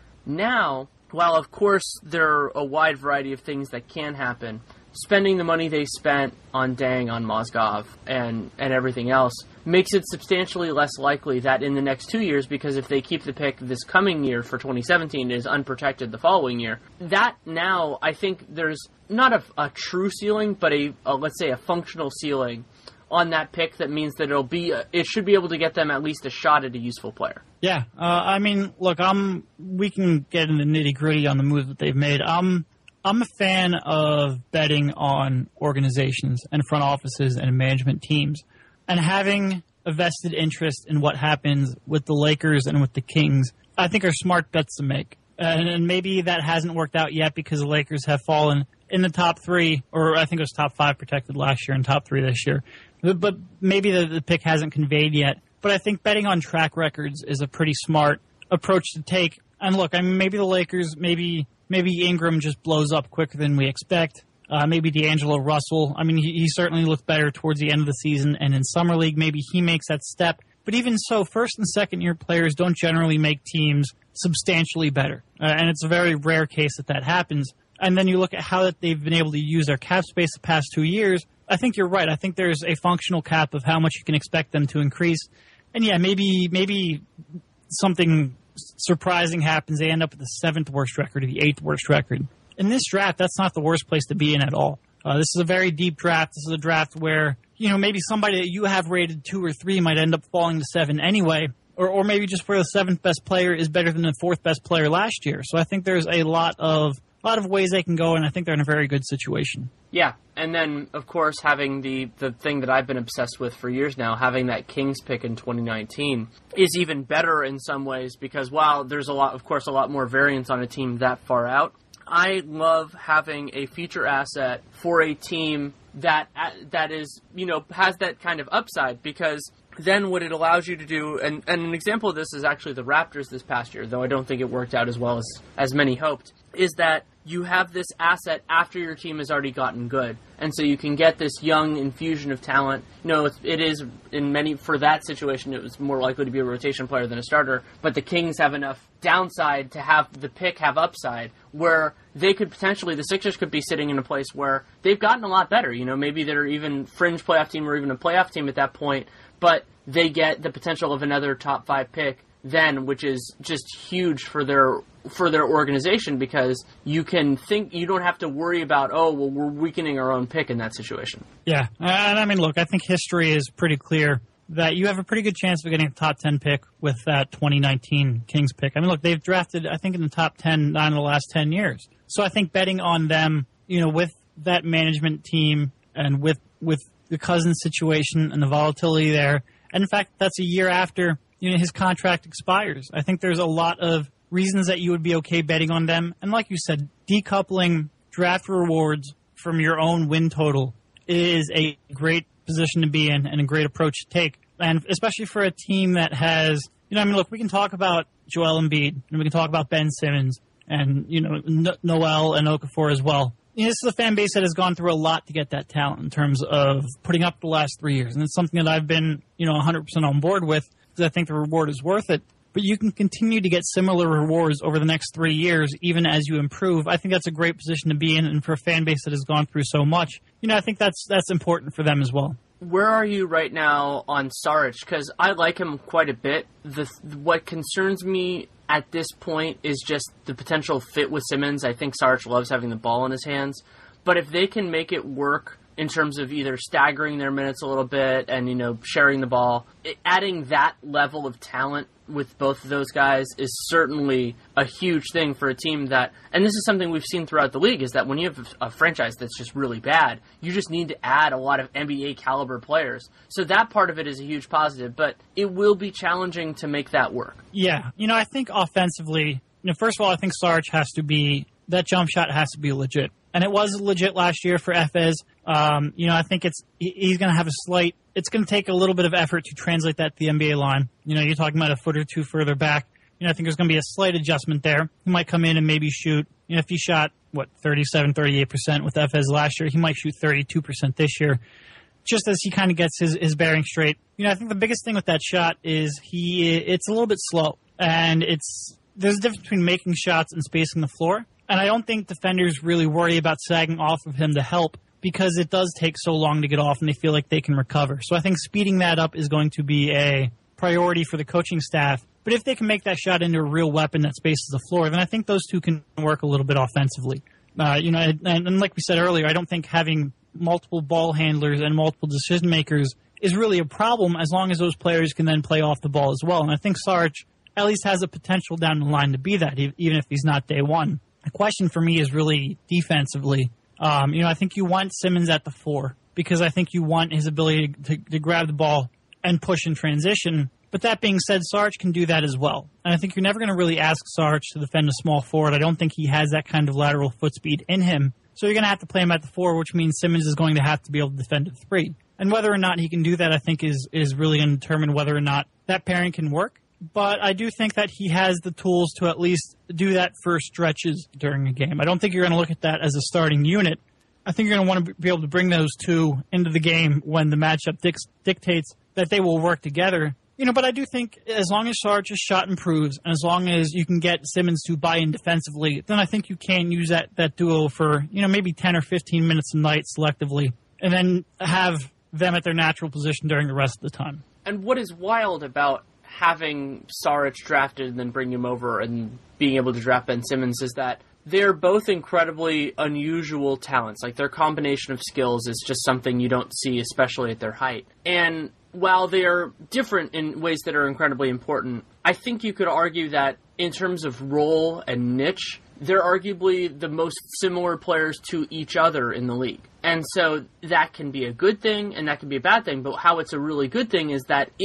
Now, while of course there are a wide variety of things that can happen, spending the money they spent on Deng, on Mozgov, and, and everything else makes it substantially less likely that in the next two years, because if they keep the pick this coming year for twenty seventeen, it is unprotected the following year, that now I think there's not a, a true ceiling, but a, a let's say a functional ceiling on that pick that means that it'll be it should be able to get them at least a shot at a useful player. Yeah, uh, I mean, look, I'm we can get into nitty gritty on the moves that they've made. I'm I'm a fan of betting on organizations and front offices and management teams, and having a vested interest in what happens with the Lakers and with the Kings, I think are smart bets to make. And, and maybe that hasn't worked out yet because the Lakers have fallen in the top three, or I think it was top five protected last year and top three this year. But, but maybe the, the pick hasn't conveyed yet. But I think betting on track records is a pretty smart approach to take. And look, I mean, maybe the Lakers, maybe maybe Ingram just blows up quicker than we expect. Uh, maybe D'Angelo Russell. I mean, he, he certainly looked better towards the end of the season. And in Summer League, maybe he makes that step. But even so, first and second year players don't generally make teams substantially better. Uh, and it's a very rare case that that happens. And then you look at how that they've been able to use their cap space the past two years. I think you're right. I think there's a functional cap of how much you can expect them to increase. And yeah, maybe maybe something surprising happens. They end up with the seventh worst record or the eighth worst record. In this draft, that's not the worst place to be in at all. Uh, this is a very deep draft. This is a draft where, you know, maybe somebody that you have rated two or three might end up falling to seven anyway. Or, or maybe just where the seventh best player is better than the fourth best player last year. So I think there's a lot of A lot of ways they can go, and I think they're in a very good situation. Yeah, and then, of course, having the, the thing that I've been obsessed with for years now, having that Kings pick in twenty nineteen, is even better in some ways because while there's, a lot, of course, a lot more variance on a team that far out, I love having a future asset for a team that that is, you know, has that kind of upside, because then what it allows you to do, and, and an example of this is actually the Raptors this past year, though I don't think it worked out as well as, as many hoped, is that you have this asset after your team has already gotten good. And so you can get this young infusion of talent. You know, it's, it is, in many, for that situation, it was more likely to be a rotation player than a starter, but the Kings have enough downside to have the pick have upside, where they could potentially, the Sixers could be sitting in a place where they've gotten a lot better. You know, maybe they're even fringe playoff team or even a playoff team at that point, but they get the potential of another top five pick then, which is just huge for their for their organization, because you can think, you don't have to worry about, oh, well, we're weakening our own pick in that situation. Yeah, and I mean, look, I think history is pretty clear that you have a pretty good chance of getting a top ten pick with that twenty nineteen Kings pick. I mean, look, they've drafted, I think, in the top ten, nine of the last ten years. So I think betting on them, you know, with that management team and with with the Cousins situation and the volatility there, and in fact, that's a year after, you know, his contract expires. I think there's a lot of reasons that you would be okay betting on them. And like you said, decoupling draft rewards from your own win total is a great position to be in and a great approach to take. And especially for a team that has, you know, I mean, look, we can talk about Joel Embiid and we can talk about Ben Simmons and, you know, no- Noel and Okafor as well. You know, this is a fan base that has gone through a lot to get that talent in terms of putting up the last three years. And it's something that I've been, you know, one hundred percent on board with, because I think the reward is worth it. But you can continue to get similar rewards over the next three years, even as you improve. I think that's a great position to be in, and for a fan base that has gone through so much, you know, I think that's that's important for them as well. Where are you right now on Saric? Because I like him quite a bit. The what concerns me at this point is just the potential fit with Simmons. I think Saric loves having the ball in his hands. But if they can make it work in terms of either staggering their minutes a little bit and, you know, sharing the ball, it, adding that level of talent with both of those guys is certainly a huge thing for a team that, and this is something we've seen throughout the league, is that when you have a franchise that's just really bad, you just need to add a lot of N B A caliber players. So that part of it is a huge positive, but it will be challenging to make that work. Yeah. You know, I think offensively, you know, first of all, I think Saric has to be, that jump shot has to be legit. And it was legit last year for Efes. Um, you know, I think it's he's going to have a slight, it's going to take a little bit of effort to translate that to the N B A line. You know, you're talking about a foot or two further back. You know, I think there's going to be a slight adjustment there. He might come in and maybe shoot, you know, if he shot, what, thirty-seven, thirty-eight percent with Efes last year, he might shoot thirty-two percent this year, just as he kind of gets his, his bearing straight. You know, I think the biggest thing with that shot is he, it's a little bit slow. And it's, there's a difference between making shots and spacing the floor. And I don't think defenders really worry about sagging off of him to help, because it does take so long to get off and they feel like they can recover. So I think speeding that up is going to be a priority for the coaching staff. But if they can make that shot into a real weapon that spaces the floor, then I think those two can work a little bit offensively. Uh, you know, and, and like we said earlier, I don't think having multiple ball handlers and multiple decision makers is really a problem, as long as those players can then play off the ball as well. And I think Saric at least has a potential down the line to be that, even if he's not day one. The question for me is really defensively. Um, you know, I think you want Simmons at the four, because I think you want his ability to, to grab the ball and push in transition. But that being said, Saric can do that as well. And I think you're never going to really ask Saric to defend a small forward. I don't think he has that kind of lateral foot speed in him. So you're going to have to play him at the four, which means Simmons is going to have to be able to defend at three. And whether or not he can do that, I think, is, is really going to determine whether or not that pairing can work. But I do think that he has the tools to at least do that for stretches during a game. I don't think you're going to look at that as a starting unit. I think you're going to want to be able to bring those two into the game when the matchup dic- dictates that they will work together. You know, but I do think as long as Saric's shot improves, and as long as you can get Simmons to buy in defensively, then I think you can use that, that duo for, you know, maybe ten or fifteen minutes a night selectively, and then have them at their natural position during the rest of the time. And what is wild about having Saric drafted and then bring him over and being able to draft Ben Simmons is that they're both incredibly unusual talents. Like, their combination of skills is just something you don't see, especially at their height. And while they are different in ways that are incredibly important, I think you could argue that in terms of role and niche, they're arguably the most similar players to each other in the league. And so that can be a good thing and that can be a bad thing, but how it's a really good thing is that if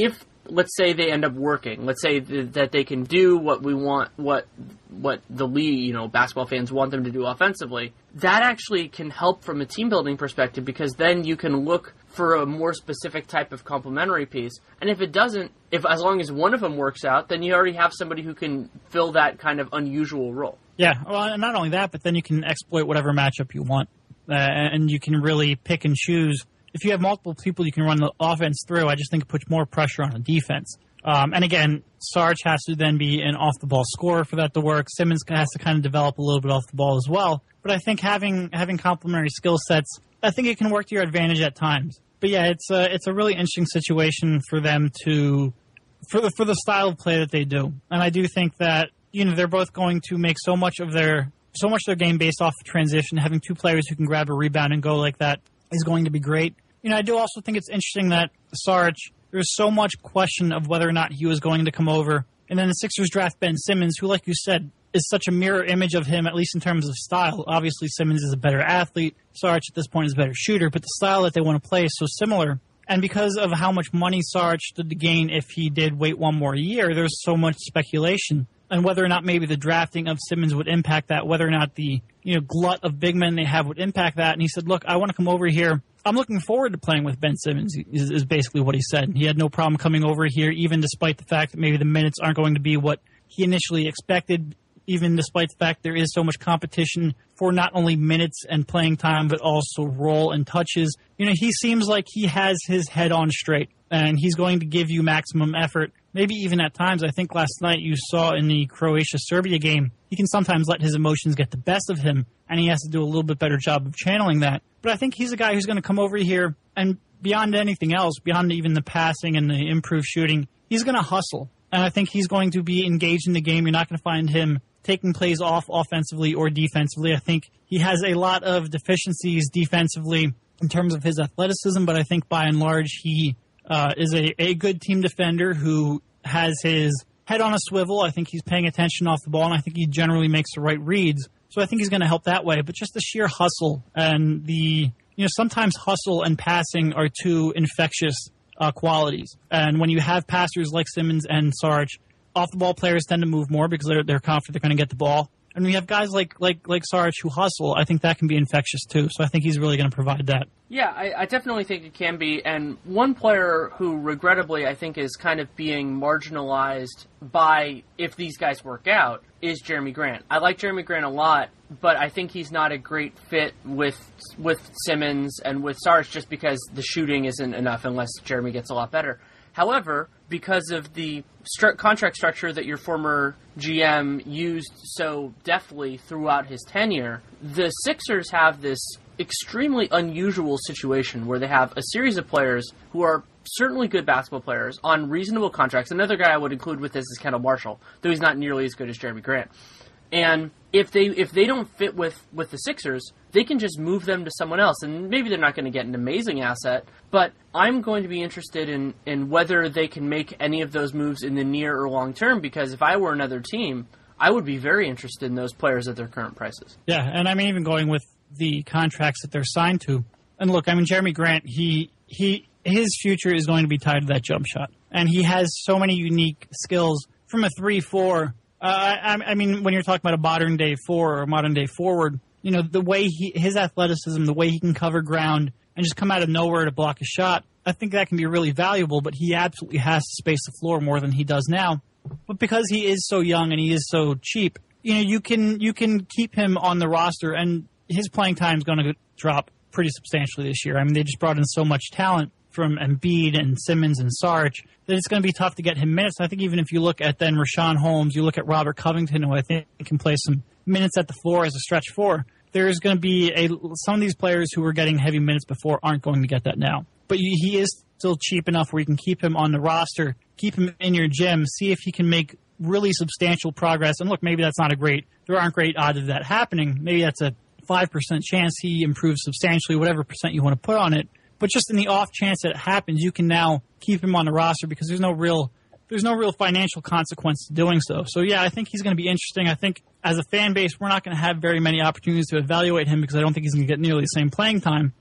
let's say they end up working. Let's say th- that they can do what we want, what what the league, you know, basketball fans want them to do offensively. That actually can help from a team building perspective, because then you can look for a more specific type of complementary piece. And if it doesn't, if as long as one of them works out, then you already have somebody who can fill that kind of unusual role. Yeah, well, and not only that, but then you can exploit whatever matchup you want, uh, and you can really pick and choose. If you have multiple people you can run the offense through, I just think it puts more pressure on the defense. Um, and again, Sarge has to then be an off-the-ball scorer for that to work. Simmons has to kind of develop a little bit off the ball as well. But I think having having complementary skill sets, I think it can work to your advantage at times. But yeah, it's a it's a really interesting situation for them to for the for the style of play that they do. And I do think that, you know, they're both going to make so much of their so much of their game based off of transition. Having two players who can grab a rebound and go like that is going to be great. You know, I do also think it's interesting that Sarge, there's so much question of whether or not he was going to come over. And then the Sixers draft Ben Simmons, who, like you said, is such a mirror image of him, at least in terms of style. Obviously, Simmons is a better athlete. Sarge, at this point, is a better shooter. But the style that they want to play is so similar. And because of how much money Sarge stood to gain if he did wait one more year, there's so much speculation on whether or not maybe the drafting of Simmons would impact that, whether or not the, you know, glut of big men they have would impact that. And he said, look, I want to come over here. I'm looking forward to playing with Ben Simmons, is, is basically what he said. He had no problem coming over here, even despite the fact that maybe the minutes aren't going to be what he initially expected, even despite the fact there is so much competition for not only minutes and playing time, but also role and touches. You know, he seems like he has his head on straight, and he's going to give you maximum effort. Maybe even at times, I think last night you saw in the Croatia-Serbia game, he can sometimes let his emotions get the best of him, and he has to do a little bit better job of channeling that. But I think he's a guy who's going to come over here, and beyond anything else, beyond even the passing and the improved shooting, he's going to hustle. And I think he's going to be engaged in the game. You're not going to find him taking plays off offensively or defensively. I think he has a lot of deficiencies defensively in terms of his athleticism, but I think by and large he uh, is a, a good team defender who has his head on a swivel. I think he's paying attention off the ball, and I think he generally makes the right reads. So I think he's going to help that way. But just the sheer hustle and the, you know, sometimes hustle and passing are two infectious uh, qualities. And when you have passers like Simmons and Sarge, off-the-ball players tend to move more because they're, they're confident they're going to get the ball. And we have guys like, like like Sarge who hustle. I think that can be infectious too. So I think he's really going to provide that. Yeah, I, I definitely think it can be. And one player who, regrettably, I think is kind of being marginalized by if these guys work out is Jeremy Grant. I like Jeremy Grant a lot, but I think he's not a great fit with with Simmons and with Sarge just because the shooting isn't enough unless Jeremy gets a lot better. However, because of the stru- contract structure that your former G M used so deftly throughout his tenure, the Sixers have this extremely unusual situation where they have a series of players who are certainly good basketball players on reasonable contracts. Another guy I would include with this is Kendall Marshall, though he's not nearly as good as Jeremy Grant. And if they if they don't fit with, with the Sixers, they can just move them to someone else. And maybe they're not going to get an amazing asset, but I'm going to be interested in, in whether they can make any of those moves in the near or long term, because if I were another team, I would be very interested in those players at their current prices. Yeah, and I mean, even going with the contracts that they're signed to. And look, I mean, Jeremy Grant, he he his future is going to be tied to that jump shot. And he has so many unique skills from a three four. Uh, I, I mean, when you're talking about a modern-day four or a modern-day forward, you know, the way he, his athleticism, the way he can cover ground and just come out of nowhere to block a shot, I think that can be really valuable, but he absolutely has to space the floor more than he does now. But because he is so young and he is so cheap, you know, you can you can keep him on the roster, and his playing time is going to drop pretty substantially this year. I mean, they just brought in so much talent from Embiid and Simmons and Sarge that it's going to be tough to get him minutes. I think even if you look at then Rashawn Holmes, you look at Robert Covington, who I think can play some minutes at the floor as a stretch four, there's going to be a some of these players who were getting heavy minutes before aren't going to get that now. But you, he is still cheap enough where you can keep him on the roster, keep him in your gym, see if he can make really substantial progress. And look, maybe that's not a great, there aren't great odds of that happening. Maybe that's a five percent chance he improves substantially, whatever percent you want to put on it. But just in the off chance that it happens, you can now keep him on the roster because there's no real there's no real financial consequence to doing so. So, yeah, I think he's going to be interesting. I think as a fan base, we're not going to have very many opportunities to evaluate him because I don't think he's going to get nearly the same playing time.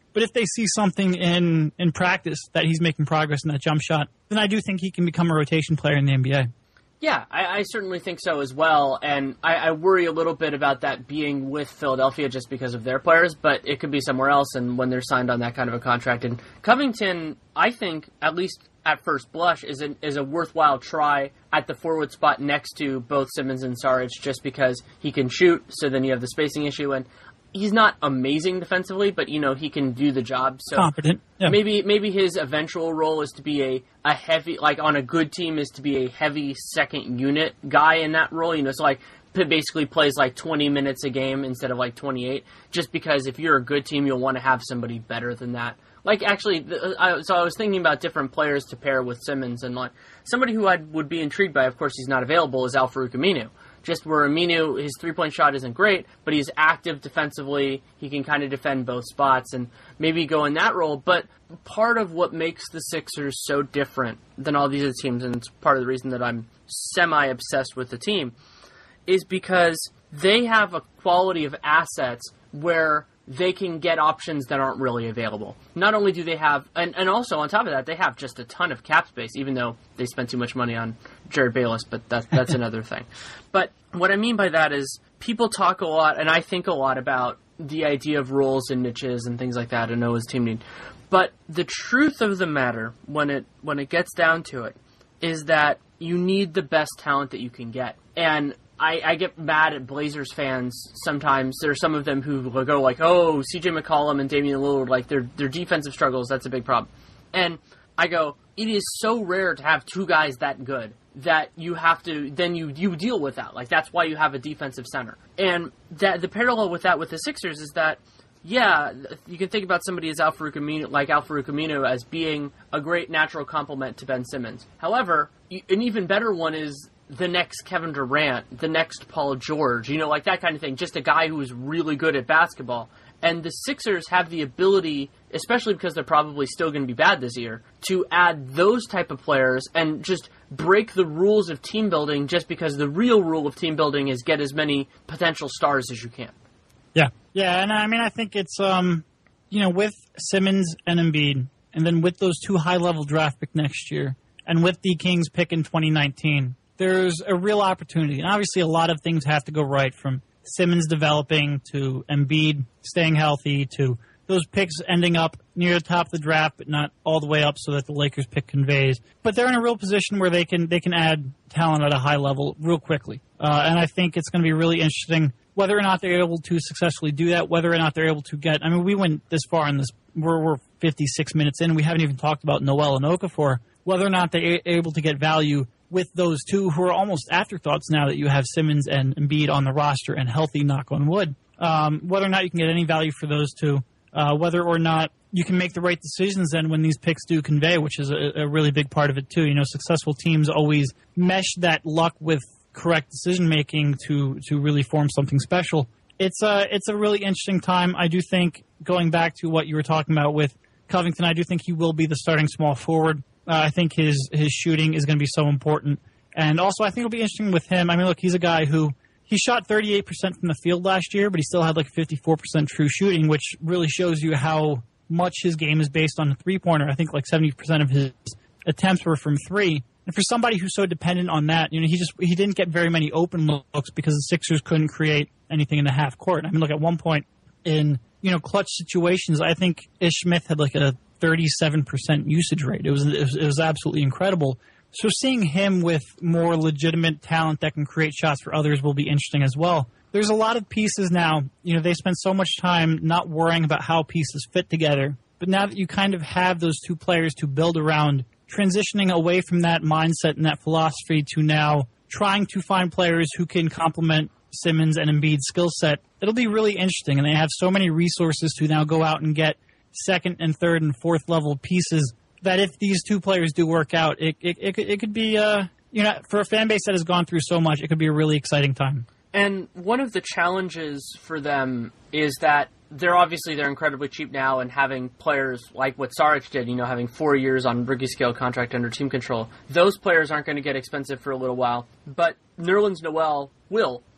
But if they see something in, in practice that he's making progress in that jump shot, then I do think he can become a rotation player in the N B A. Yeah, I, I certainly think so as well, and I, I worry a little bit about that being with Philadelphia just because of their players, but it could be somewhere else and when they're signed on that kind of a contract. And Covington, I think, at least at first blush, is a, is a worthwhile try at the forward spot next to both Simmons and Saric just because he can shoot, so then you have the spacing issue, and he's not amazing defensively, but, you know, he can do the job. So competent. Yeah. Maybe maybe his eventual role is to be a, a heavy, like on a good team, is to be a heavy second unit guy in that role. You know, so like basically plays like twenty minutes a game instead of like twenty-eight. Just because if you're a good team, you'll want to have somebody better than that. Like actually, I, so I was thinking about different players to pair with Simmons, and like somebody who I would be intrigued by, of course he's not available, is Al-Farouq Aminu. Just where Aminu, his three-point shot isn't great, but he's active defensively. He can kind of defend both spots and maybe go in that role. But part of what makes the Sixers so different than all these other teams, and it's part of the reason that I'm semi-obsessed with the team, is because they have a quality of assets where they can get options that aren't really available. Not only do they have, and, and also on top of that, they have just a ton of cap space, even though they spent too much money on Jared Bayless, but that, that's another thing. But what I mean by that is people talk a lot, and I think a lot about the idea of roles and niches and things like that, and Noah's team need. But the truth of the matter, when it when it gets down to it, is that you need the best talent that you can get. And I, I get mad at Blazers fans sometimes. There are some of them who will go like, oh, C J McCollum and Damian Lillard, like their their defensive struggles, that's a big problem. And I go, it is so rare to have two guys that good that you have to, then you, you deal with that. Like that's why you have a defensive center. And that the parallel with that with the Sixers is that, yeah, you can think about somebody as Al-Farouq Aminu, like Al-Farouq Aminu as being a great natural complement to Ben Simmons. However, an even better one is the next Kevin Durant, the next Paul George, you know, like that kind of thing. Just a guy who is really good at basketball. And the Sixers have the ability, especially because they're probably still going to be bad this year, to add those type of players and just break the rules of team building just because the real rule of team building is get as many potential stars as you can. Yeah. Yeah, and I mean, I think it's, um, you know, with Simmons and Embiid, and then with those two high-level draft pick next year, and with the Kings pick in twenty nineteen, there's a real opportunity. And obviously a lot of things have to go right, from Simmons developing to Embiid staying healthy to those picks ending up near the top of the draft but not all the way up so that the Lakers pick conveys. But they're in a real position where they can they can add talent at a high level real quickly. Uh, and I think it's going to be really interesting whether or not they're able to successfully do that, whether or not they're able to get – I mean, we went this far in this – we're, we're fifty-six minutes in, and we haven't even talked about Noel and Okafor, whether or not they're able to get value with those two who are almost afterthoughts now that you have Simmons and Embiid on the roster and healthy, knock on wood. Um, whether or not you can get any value for those two, uh, whether or not you can make the right decisions then when these picks do convey, which is a, a really big part of it too. You know, successful teams always mesh that luck with correct decision-making to, to really form something special. It's a, it's a really interesting time. I do think, going back to what you were talking about with Covington, I do think he will be the starting small forward. Uh, I think his his shooting is going to be so important. And also, I think it'll be interesting with him. I mean, look, he's a guy who, he shot thirty-eight percent from the field last year, but he still had like fifty-four percent true shooting, which really shows you how much his game is based on the three-pointer. I think like seventy percent of his attempts were from three. And for somebody who's so dependent on that, you know, he just he didn't get very many open looks because the Sixers couldn't create anything in the half court. I mean, look, at one point in, you know, clutch situations, I think Ish Smith had like a thirty-seven percent usage rate. It was, it was it was absolutely incredible. So seeing him with more legitimate talent that can create shots for others will be interesting as well. There's a lot of pieces now. You know, they spend so much time not worrying about how pieces fit together. But now that you kind of have those two players to build around, transitioning away from that mindset and that philosophy to now trying to find players who can complement Simmons and Embiid's skill set, it'll be really interesting. And they have so many resources to now go out and get second and third and fourth level pieces that if these two players do work out, it it, it, could, it could be, uh, you know, for a fan base that has gone through so much, it could be a really exciting time. And one of the challenges for them is that they're obviously they're incredibly cheap now, and having players like what Saric did, you know, having four years on rookie scale contract under team control, those players aren't going to get expensive for a little while. But Nerlens Noel will,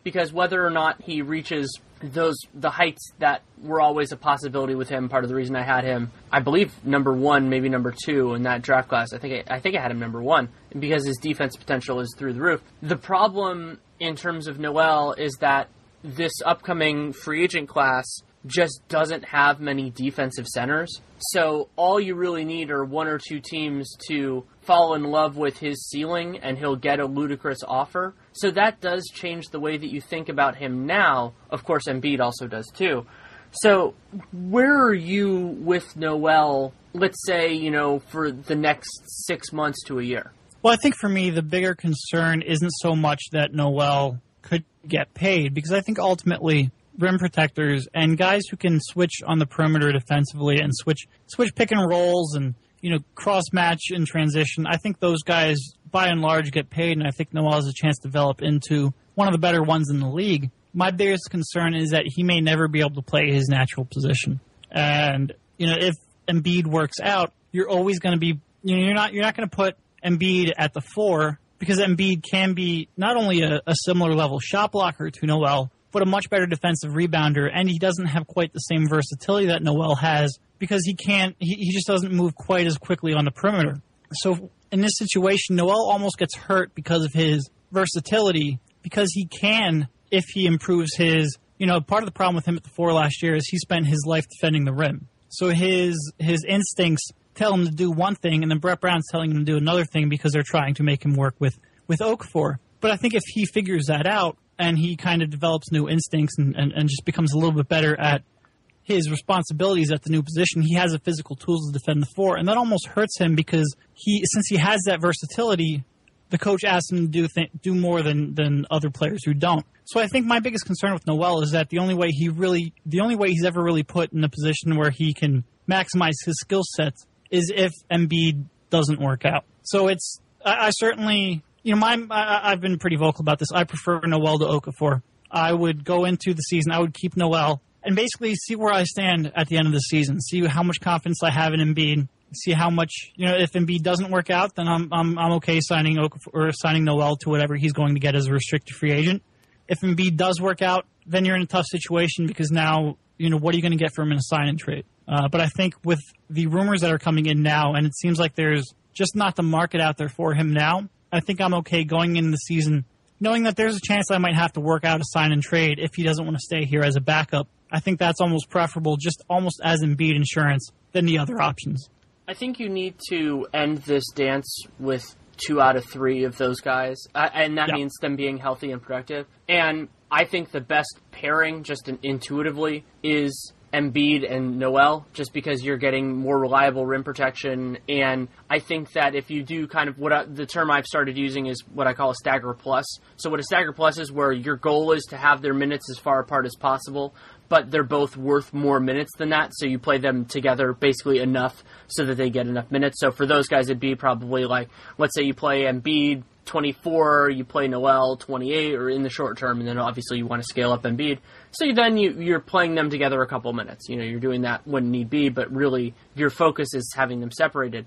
because whether or not he reaches those the heights that were always a possibility with him, part of the reason I had him, I believe, number one, maybe number two in that draft class. I think I, I think I had him number one, because his defense potential is through the roof. The problem in terms of Noel is that this upcoming free agent class just doesn't have many defensive centers. So all you really need are one or two teams to fall in love with his ceiling, and he'll get a ludicrous offer. So that does change the way that you think about him now. Of course, Embiid also does too. So where are you with Noel, let's say, you know, for the next six months to a year? Well, I think for me, the bigger concern isn't so much that Noel could get paid, because I think ultimately rim protectors and guys who can switch on the perimeter defensively and switch switch pick and rolls and, you know, cross match in transition, I think those guys by and large get paid, and I think Noel has a chance to develop into one of the better ones in the league. My biggest concern is that he may never be able to play his natural position. And, you know, if Embiid works out, you're always going to be, you know, you're not you're not going to put Embiid at the four, because Embiid can be not only a, a similar level shot blocker to Noel, but a much better defensive rebounder, and he doesn't have quite the same versatility that Noel has, because he can't, he, he just doesn't move quite as quickly on the perimeter. So in this situation, Noel almost gets hurt because of his versatility, because he can, if he improves his, you know, part of the problem with him at the four last year is he spent his life defending the rim. So his his instincts tell him to do one thing, and then Brett Brown's telling him to do another thing because they're trying to make him work with, with Okafor. But I think if he figures that out, and he kind of develops new instincts and, and, and just becomes a little bit better at his responsibilities at the new position, he has the physical tools to defend the four. And that almost hurts him, because he, since he has that versatility, the coach asks him to do th- do more than, than other players who don't. So I think my biggest concern with Noel is that the only way he really, the only way he's ever really put in a position where he can maximize his skill sets is if Embiid doesn't work out. So it's, I, I certainly, you know, my, I, I've been pretty vocal about this. I prefer Noel to Okafor. I would go into the season, I would keep Noel and basically see where I stand at the end of the season, see how much confidence I have in Embiid, see how much, you know, if Embiid doesn't work out, then I'm I'm I'm okay signing Okafor, or signing Noel to whatever he's going to get as a restricted free agent. If Embiid does work out, then you're in a tough situation, because now, you know, what are you going to get from him in a sign-and trade? Uh, but I think with the rumors that are coming in now, and it seems like there's just not the market out there for him now, I think I'm okay going into the season knowing that there's a chance I might have to work out a sign-and trade if he doesn't want to stay here as a backup. I think that's almost preferable, just almost as Embiid insurance, than the other options. I think you need to end this dance with two out of three of those guys, uh, and that yeah. means them being healthy and productive. And I think the best pairing, just intuitively, is Embiid and Noel, just because you're getting more reliable rim protection. And I think that if you do kind of what I, the term I've started using is what I call a stagger plus. So what a stagger plus is, where your goal is to have their minutes as far apart as possible, but they're both worth more minutes than that. So you play them together basically enough so that they get enough minutes. So for those guys, it'd be probably like, let's say you play Embiid twenty-four, you play Noel twenty-eight, or in the short term, and then obviously you want to scale up Embiid. So you, then you, you're playing them together a couple minutes. You know, you're doing that when need be, but really your focus is having them separated.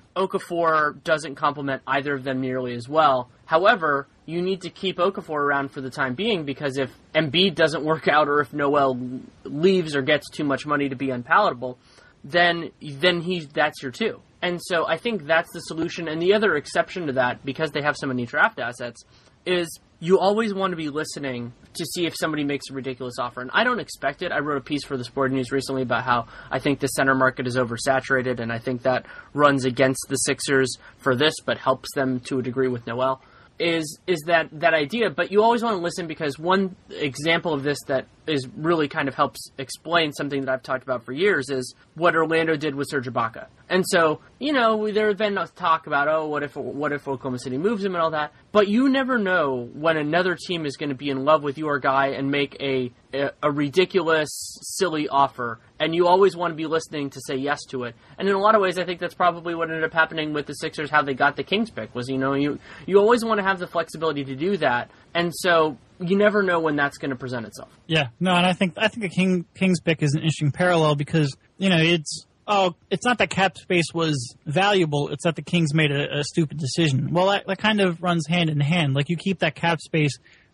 Okafor doesn't complement either of them nearly as well. However, you need to keep Okafor around for the time being, because if Embiid doesn't work out, or if Noel leaves or gets too much money to be unpalatable, then then he that's your two. And so I think that's the solution. And the other exception to that, because they have so many draft assets, is you always want to be listening to see if somebody makes a ridiculous offer. And I don't expect it. I wrote a piece for the Sport News recently about how I think the center market is oversaturated, and I think that runs against the Sixers for this, but helps them to a degree with Noel. Is is that, that idea, but you always want to listen, because one example of this that is really kind of helps explain something that I've talked about for years is what Orlando did with Serge Ibaka. And so, you know, there have been talk about, oh, what if what if Oklahoma City moves him and all that, but you never know when another team is going to be in love with your guy and make a, a a ridiculous, silly offer, and you always want to be listening to say yes to it. And in a lot of ways, I think that's probably what ended up happening with the Sixers, how they got the Kings pick, was, you know, you, you always want to have the flexibility to do that, and so you never know when that's going to present itself. Yeah, no, and I think I think the King, Kings pick is an interesting parallel, because, you know, it's oh, it's not that cap space was valuable, it's that the Kings made a, a stupid decision. Well, that, that kind of runs hand in hand. Like, you keep that cap space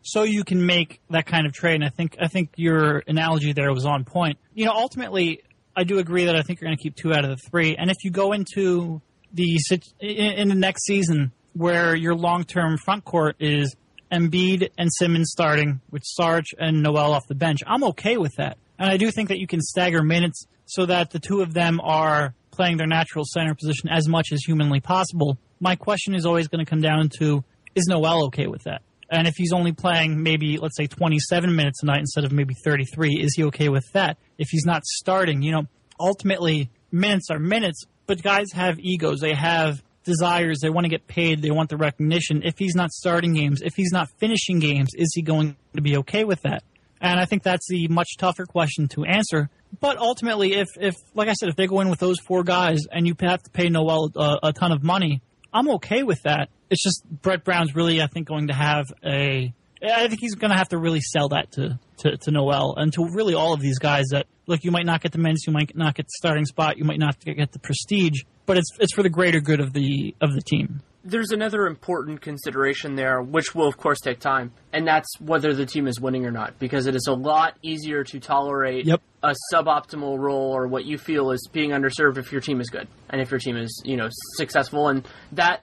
so you can make that kind of trade. And I think I think your analogy there was on point. You know, ultimately, I do agree that I think you're going to keep two out of the three. And if you go into the in the next season where your long-term front court is Embiid and Simmons starting with Sarge and Noel off the bench, I'm okay with that. And I do think that you can stagger minutes so that the two of them are playing their natural center position as much as humanly possible. My question is always going to come down to, is Noel okay with that? And if he's only playing maybe, let's say, twenty-seven minutes a night instead of maybe thirty-three, is he okay with that? If he's not starting, you know, ultimately, minutes are minutes, but guys have egos. They have desires. They want to get paid. They want the recognition. If he's not starting games, if he's not finishing games, is he going to be okay with that? And I think that's the much tougher question to answer. But ultimately, if, if like I said, if they go in with those four guys and you have to pay Noel a, a ton of money, I'm okay with that. It's just Brett Brown's really, I think, going to have a – I think he's going to have to really sell that to, to, to Noel and to really all of these guys that, look, you might not get the minutes, you might not get the starting spot, you might not get the prestige, but it's it's for the greater good of the of the team. There's another important consideration there, which will, of course, take time, and that's whether the team is winning or not, because it is a lot easier to tolerate yep. a suboptimal role or what you feel is being underserved if your team is good and if your team is, you know, successful. And that,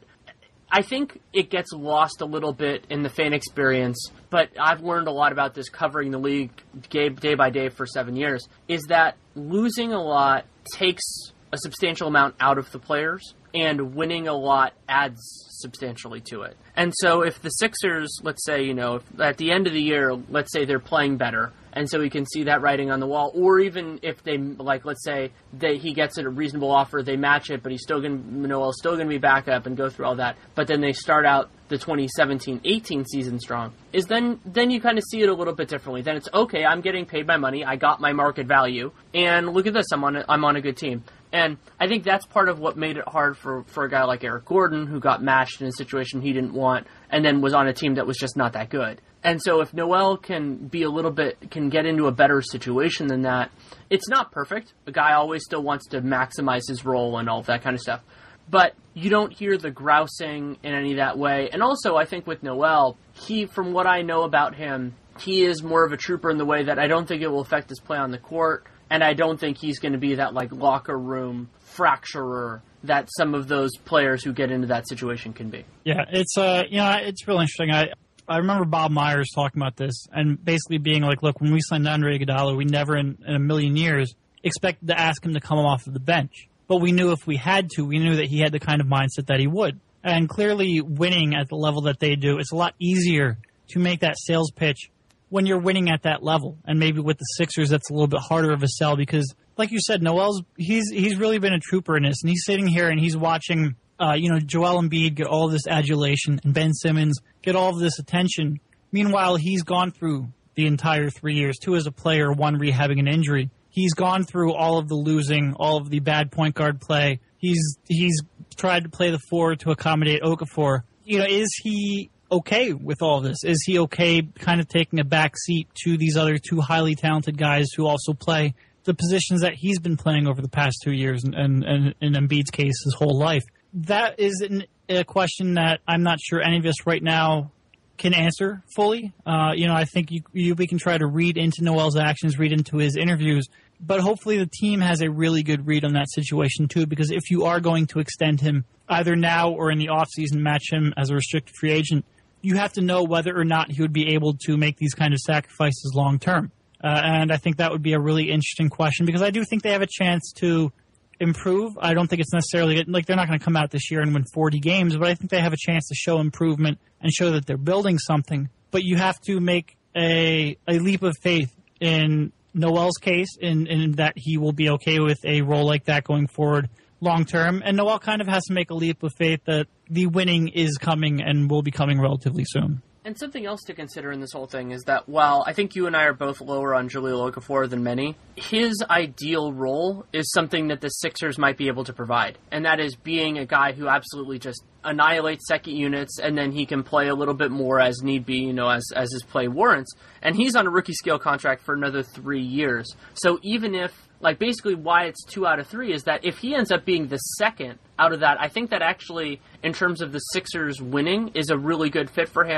I think it gets lost a little bit in the fan experience, but I've learned a lot about this covering the league day by day for seven years, is that losing a lot takes a substantial amount out of the players, and winning a lot adds substantially to it. And so if the Sixers, let's say, you know, if at the end of the year, let's say they're playing better, and so we can see that writing on the wall, or even if they, like, let's say they, he gets a reasonable offer, they match it, but he's still going to, Noel's still going to be back up and go through all that, but then they start out the twenty seventeen eighteen season strong, is then then you kind of see it a little bit differently. Then it's, okay, I'm getting paid my money, I got my market value, and look at this, I'm on a, I'm on a good team. And I think that's part of what made it hard for, for a guy like Eric Gordon, who got matched in a situation he didn't want, and then was on a team that was just not that good. And so if Noel can be a little bit, can get into a better situation than that, it's not perfect. The guy always still wants to maximize his role and all of that kind of stuff. But you don't hear the grousing in any of that way. And also, I think with Noel, he, from what I know about him, he is more of a trooper in the way that I don't think it will affect his play on the court. And I don't think he's going to be that, like, locker room fracturer that some of those players who get into that situation can be. Yeah, it's uh, you know, it's real interesting. I I remember Bob Myers talking about this and basically being like, look, when we signed Andre Iguodala, we never in, in a million years expected to ask him to come off of the bench. But we knew if we had to, we knew that he had the kind of mindset that he would. And clearly winning at the level that they do, it's a lot easier to make that sales pitch when you're winning at that level. And maybe with the Sixers, that's a little bit harder of a sell because, like you said, Noel's he's he's really been a trooper in this. And he's sitting here and he's watching, uh, you know, Joel Embiid get all this adulation and Ben Simmons get all of this attention. Meanwhile, he's gone through the entire three years, two as a player, one rehabbing an injury. He's gone through all of the losing, all of the bad point guard play. He's he's tried to play the four to accommodate Okafor. You know, is he okay with all this? Is he okay kind of taking a back seat to these other two highly talented guys who also play the positions that he's been playing over the past two years and, and, and in Embiid's case, his whole life? That is an, a question that I'm not sure any of us right now can answer fully. Uh, you know, I think you, you, we can try to read into Noel's actions, read into his interviews, but hopefully the team has a really good read on that situation too, because if you are going to extend him either now or in the offseason, match him as a restricted free agent, you have to know whether or not he would be able to make these kind of sacrifices long term. Uh, and I think that would be a really interesting question because I do think they have a chance to improve. I don't think it's necessarily like they're not going to come out this year and win forty games, but I think they have a chance to show improvement and show that they're building something. But you have to make a a leap of faith in Noel's case in, in that he will be okay with a role like that going forward long term. And Noel kind of has to make a leap of faith that the winning is coming and will be coming relatively soon. And something else to consider in this whole thing is that while I think you and I are both lower on Jahlil Okafor than many, his ideal role is something that the Sixers might be able to provide. And that is being a guy who absolutely just annihilates second units and then he can play a little bit more as need be, you know, as, as his play warrants. And he's on a rookie scale contract for another three years. So even if, like basically why it's two out of three is that if he ends up being the second out of that, I think that actually, in terms of the Sixers winning, is a really good fit for him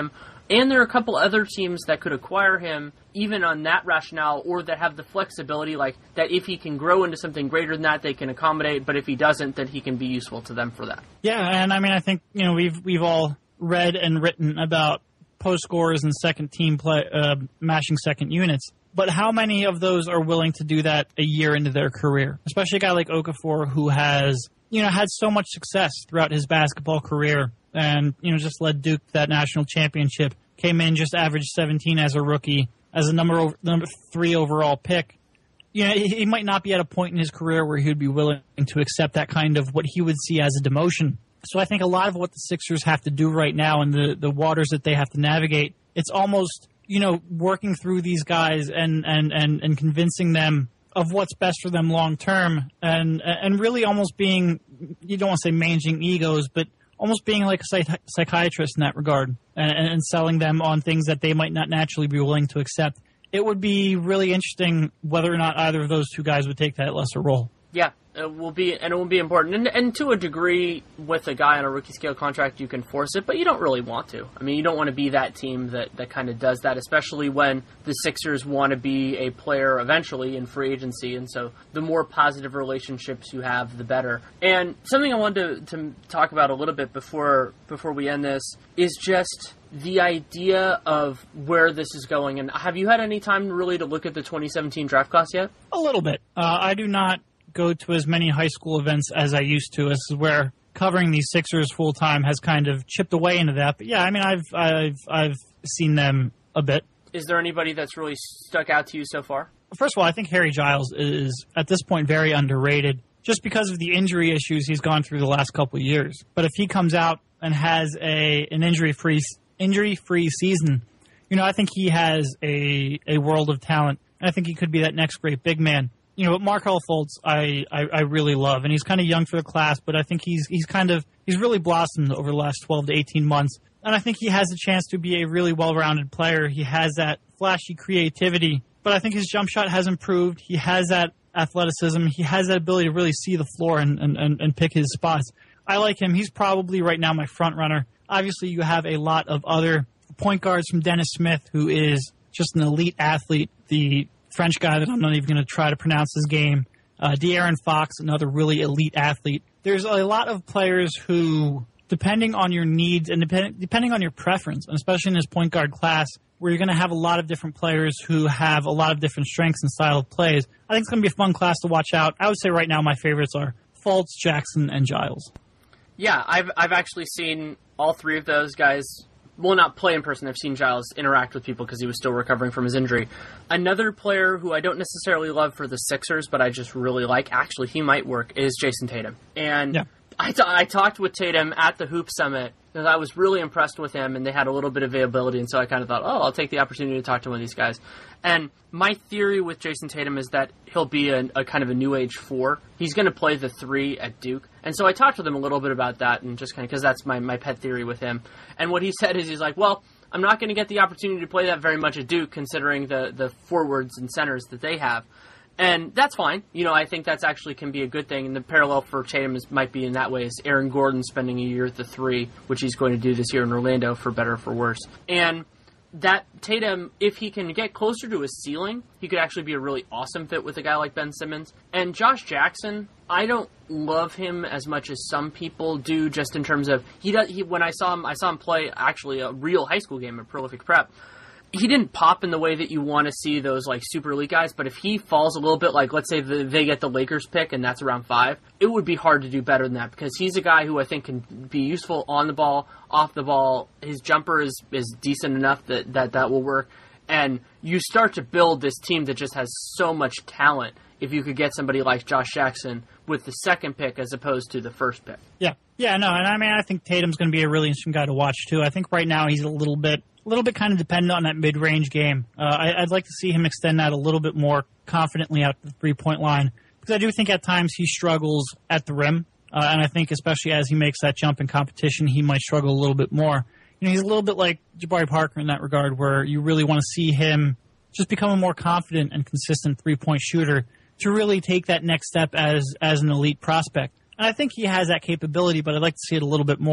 And there are a couple other teams that could acquire him even on that rationale, or that have the flexibility, like that if he can grow into something greater than that, they can accommodate, but if he doesn't, then he can be useful to them for that. Yeah, and I mean, I think, you know, we've we've all read and written about post scorers and second team play, uh, mashing second units, but how many of those are willing to do that a year into their career? Especially a guy like Okafor, who has, you know, had so much success throughout his basketball career, and, you know, just led Duke to that national championship, came in, just averaged seventeen as a rookie, as a number number three overall pick. You know, he might not be at a point in his career where he would be willing to accept that kind of what he would see as a demotion. So I think a lot of what the Sixers have to do right now, and the, the waters that they have to navigate, it's almost, you know, working through these guys and, and, and, and convincing them of what's best for them long term, and and really almost being, you don't want to say managing egos, but almost being like a psych- psychiatrist in that regard, and, and selling them on things that they might not naturally be willing to accept. It would be really interesting whether or not either of those two guys would take that lesser role. Yeah, it will be, and it will be important. And, and to a degree, with a guy on a rookie scale contract, you can force it, but you don't really want to. I mean, you don't want to be that team that, that kind of does that, especially when the Sixers want to be a player eventually in free agency. And so the more positive relationships you have, the better. And something I wanted to, to talk about a little bit before before we end this is just the idea of where this is going. And have you had any time really to look at the twenty seventeen draft class yet? A little bit. Uh, I do not go to as many high school events as I used to. This is where covering these Sixers full time has kind of chipped away into that. But yeah, I mean, I've I've I've seen them a bit. Is there anybody that's really stuck out to you so far? First of all, I think Harry Giles is at this point very underrated, just because of the injury issues he's gone through the last couple of years. But if he comes out and has a an injury free injury free season, you know, I think he has a a world of talent. I think he could be that next great big man. You know, but Markelle Fultz, I, I, I really love, and he's kind of young for the class, but I think he's he's kind of he's really blossomed over the last twelve to eighteen months, and I think he has a chance to be a really well-rounded player. He has that flashy creativity, but I think his jump shot has improved. He has that athleticism. He has that ability to really see the floor and and, and, and pick his spots. I like him. He's probably right now my front runner. Obviously, you have a lot of other point guards from Dennis Smith, who is just an elite athlete. The French guy that I'm not even going to try to pronounce his game. Uh, De'Aaron Fox, another really elite athlete. There's a lot of players who, depending on your needs and depend, depending on your preference, and especially in this point guard class, where you're going to have a lot of different players who have a lot of different strengths and style of plays, I think it's going to be a fun class to watch out. I would say right now my favorites are Fultz, Jackson, and Giles. Yeah, I've I've actually seen all three of those guys. Well, not play in person. I've seen Giles interact with people because he was still recovering from his injury. Another player who I don't necessarily love for the Sixers, but I just really like, actually he might work, is Jason Tatum. And yeah. I, t- I talked with Tatum at the Hoop Summit because I was really impressed with him, and they had a little bit of availability, and so I kind of thought, oh, I'll take the opportunity to talk to one of these guys. And my theory with Jason Tatum is that he'll be a, a kind of a new age four. He's going to play the three at Duke. And so I talked with him a little bit about that, and just kind of because that's my, my pet theory with him. And what he said is he's like, well, I'm not going to get the opportunity to play that very much at Duke, considering the, the forwards and centers that they have. And that's fine. You know, I think that's actually can be a good thing. And the parallel for Tatum is, might be in that way is Aaron Gordon spending a year at the three, which he's going to do this year in Orlando, for better or for worse. And that Tatum, if he can get closer to his ceiling, he could actually be a really awesome fit with a guy like Ben Simmons. And Josh Jackson, I don't love him as much as some people do, just in terms of he does. He, when I saw him, I saw him play actually a real high school game at Prolific Prep. He didn't pop in the way that you want to see those like super elite guys, but if he falls a little bit, like let's say the, they get the Lakers pick and that's around five, it would be hard to do better than that, because he's a guy who I think can be useful on the ball, off the ball. His jumper is, is decent enough that, that that will work. And you start to build this team that just has so much talent if you could get somebody like Josh Jackson with the second pick as opposed to the first pick. Yeah. Yeah, no, and I mean, I think Tatum's going to be a really interesting guy to watch, too. I think right now he's a little bit a little bit kind of dependent on that mid-range game. Uh, I, I'd like to see him extend that a little bit more confidently out the three-point line, because I do think at times he struggles at the rim, uh, and I think especially as he makes that jump in competition, he might struggle a little bit more. You know, he's a little bit like Jabari Parker in that regard, where you really want to see him just become a more confident and consistent three-point shooter to really take that next step as as an elite prospect. And I think he has that capability, but I'd like to see it a little bit more.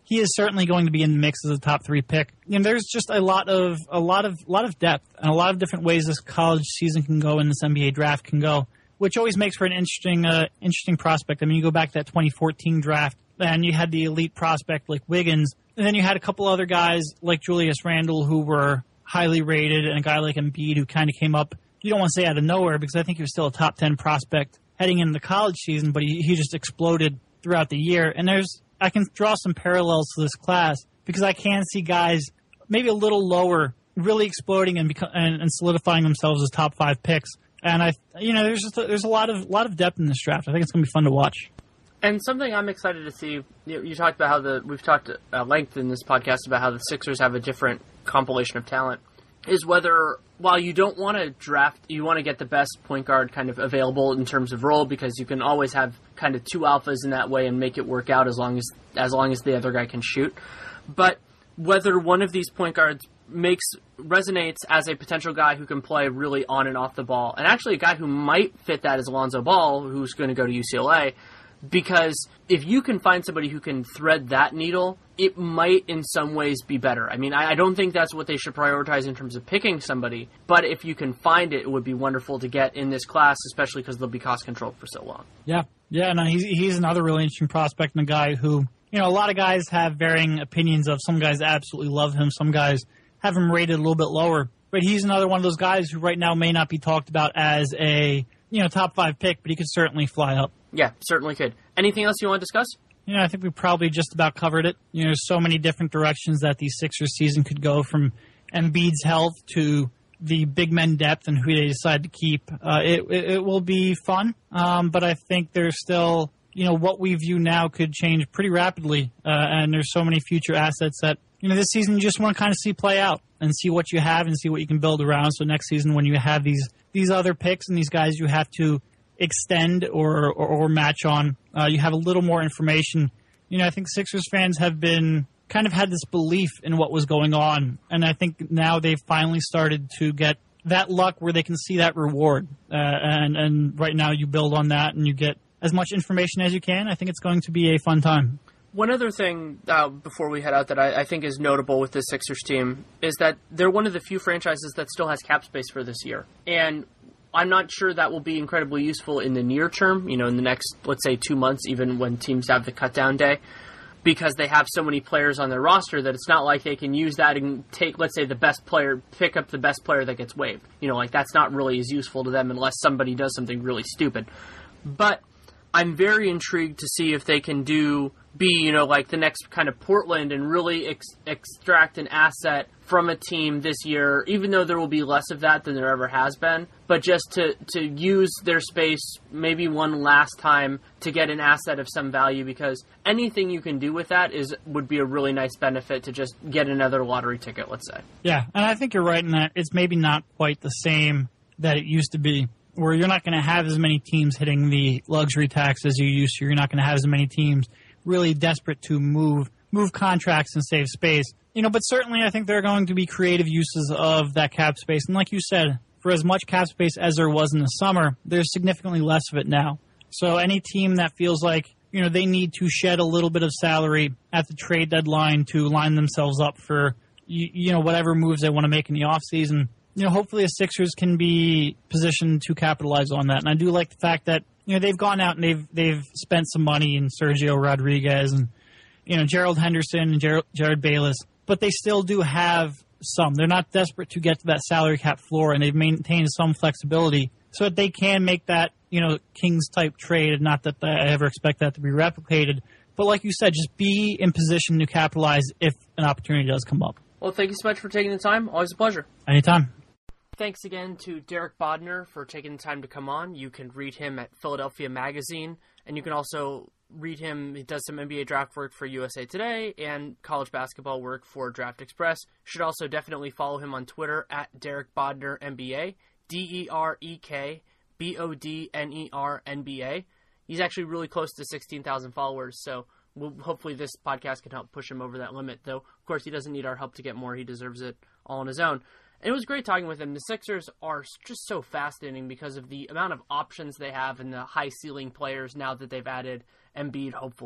he is certainly going to be in the mix as a top three pick. You know, there's just a lot of a lot of a lot of depth and a lot of different ways this college season can go and this N B A draft can go, which always makes for an interesting uh, interesting prospect. I mean, you go back to that twenty fourteen draft, and you had the elite prospect like Wiggins, and then you had a couple other guys like Julius Randle who were highly rated, and a guy like Embiid who kind of came up, you don't want to say out of nowhere, because I think he was still a top ten prospect heading into the college season, but he, he just exploded throughout the year. And there's I can draw some parallels to this class because I can see guys maybe a little lower really exploding and, beco- and, and solidifying themselves as top five picks. And I, you know, there's just a, there's a lot of lot of depth in this draft. I think it's going to be fun to watch. And something I'm excited to see, you, you talked about how the, we've talked at length in this podcast about how the Sixers have a different compilation of talent, is whether, while you don't want to draft, you want to get the best point guard kind of available in terms of role, because you can always have kind of two alphas in that way and make it work out as long as, as long as the other guy can shoot. But whether one of these point guards makes resonates as a potential guy who can play really on and off the ball, and actually a guy who might fit that is Alonzo Ball, who's going to go to U C L A, because if you can find somebody who can thread that needle, it might in some ways be better. I mean, I, I don't think that's what they should prioritize in terms of picking somebody, but if you can find it, it would be wonderful to get in this class, especially because they'll be cost controlled for so long. Yeah, yeah, no, he's he's another really interesting prospect and a guy who, you know, a lot of guys have varying opinions of. Some guys absolutely love him, some guys have him rated a little bit lower, but he's another one of those guys who right now may not be talked about as a, you know, top five pick, but he could certainly fly up. Yeah, certainly could. Anything else you want to discuss? You know, I think we probably just about covered it. You know, there's so many different directions that the Sixers season could go, from Embiid's health to the big men depth and who they decide to keep. Uh, it, it it will be fun, um, but I think there's still, you know, what we view now could change pretty rapidly, uh, and there's so many future assets that, you know, this season you just want to kind of see play out and see what you have and see what you can build around. So next season, when you have these these other picks and these guys you have to extend or, or, or match on, uh, you have a little more information. You know, I think Sixers fans have been kind of had this belief in what was going on, and I think now they've finally started to get that luck where they can see that reward. Uh, and, and right now you build on that and you get as much information as you can. I think it's going to be a fun time. One other thing uh, before we head out that I, I think is notable with the Sixers team is that they're one of the few franchises that still has cap space for this year. And I'm not sure that will be incredibly useful in the near term, you know, in the next, let's say, two months, even when teams have the cut-down day, because they have so many players on their roster that it's not like they can use that and take, let's say, the best player, pick up the best player that gets waived. You know, like, that's not really as useful to them unless somebody does something really stupid. But I'm very intrigued to see if they can do, be, you know, like the next kind of Portland and really ex- extract an asset from a team this year, even though there will be less of that than there ever has been, but just to, to use their space maybe one last time to get an asset of some value, because anything you can do with that is would be a really nice benefit to just get another lottery ticket, let's say. Yeah, and I think you're right in that it's maybe not quite the same that it used to be, where you're not going to have as many teams hitting the luxury tax as you used to. You're not going to have as many teams really desperate to move move contracts and save space. You know, but certainly I think there are going to be creative uses of that cap space. And like you said, for as much cap space as there was in the summer, there's significantly less of it now. So any team that feels like, you know, they need to shed a little bit of salary at the trade deadline to line themselves up for, you, you know, whatever moves they want to make in the offseason, you know, hopefully the Sixers can be positioned to capitalize on that. And I do like the fact that, you know, they've gone out and they've they've spent some money in Sergio Rodriguez and, you know, Gerald Henderson and Jared, Jared Bayless, but they still do have some. They're not desperate to get to that salary cap floor, and they've maintained some flexibility so that they can make that, you know, Kings-type trade. Not that I ever expect that to be replicated, but like you said, just be in position to capitalize if an opportunity does come up. Well, thank you so much for taking the time. Always a pleasure. Anytime. Thanks again to Derek Bodner for taking the time to come on. You can read him at Philadelphia Magazine, and you can also read him. He does some N B A draft work for U S A Today and college basketball work for Draft Express. You should also definitely follow him on Twitter at Derek Bodner N B A, D E R E K B O D N E R N B A. He's actually really close to sixteen thousand followers, so we'll, hopefully this podcast can help push him over that limit, though, of course, he doesn't need our help to get more. He deserves it all on his own. And it was great talking with him. The Sixers are just so fascinating because of the amount of options they have and the high-ceiling players now that they've added Embiid, hopefully,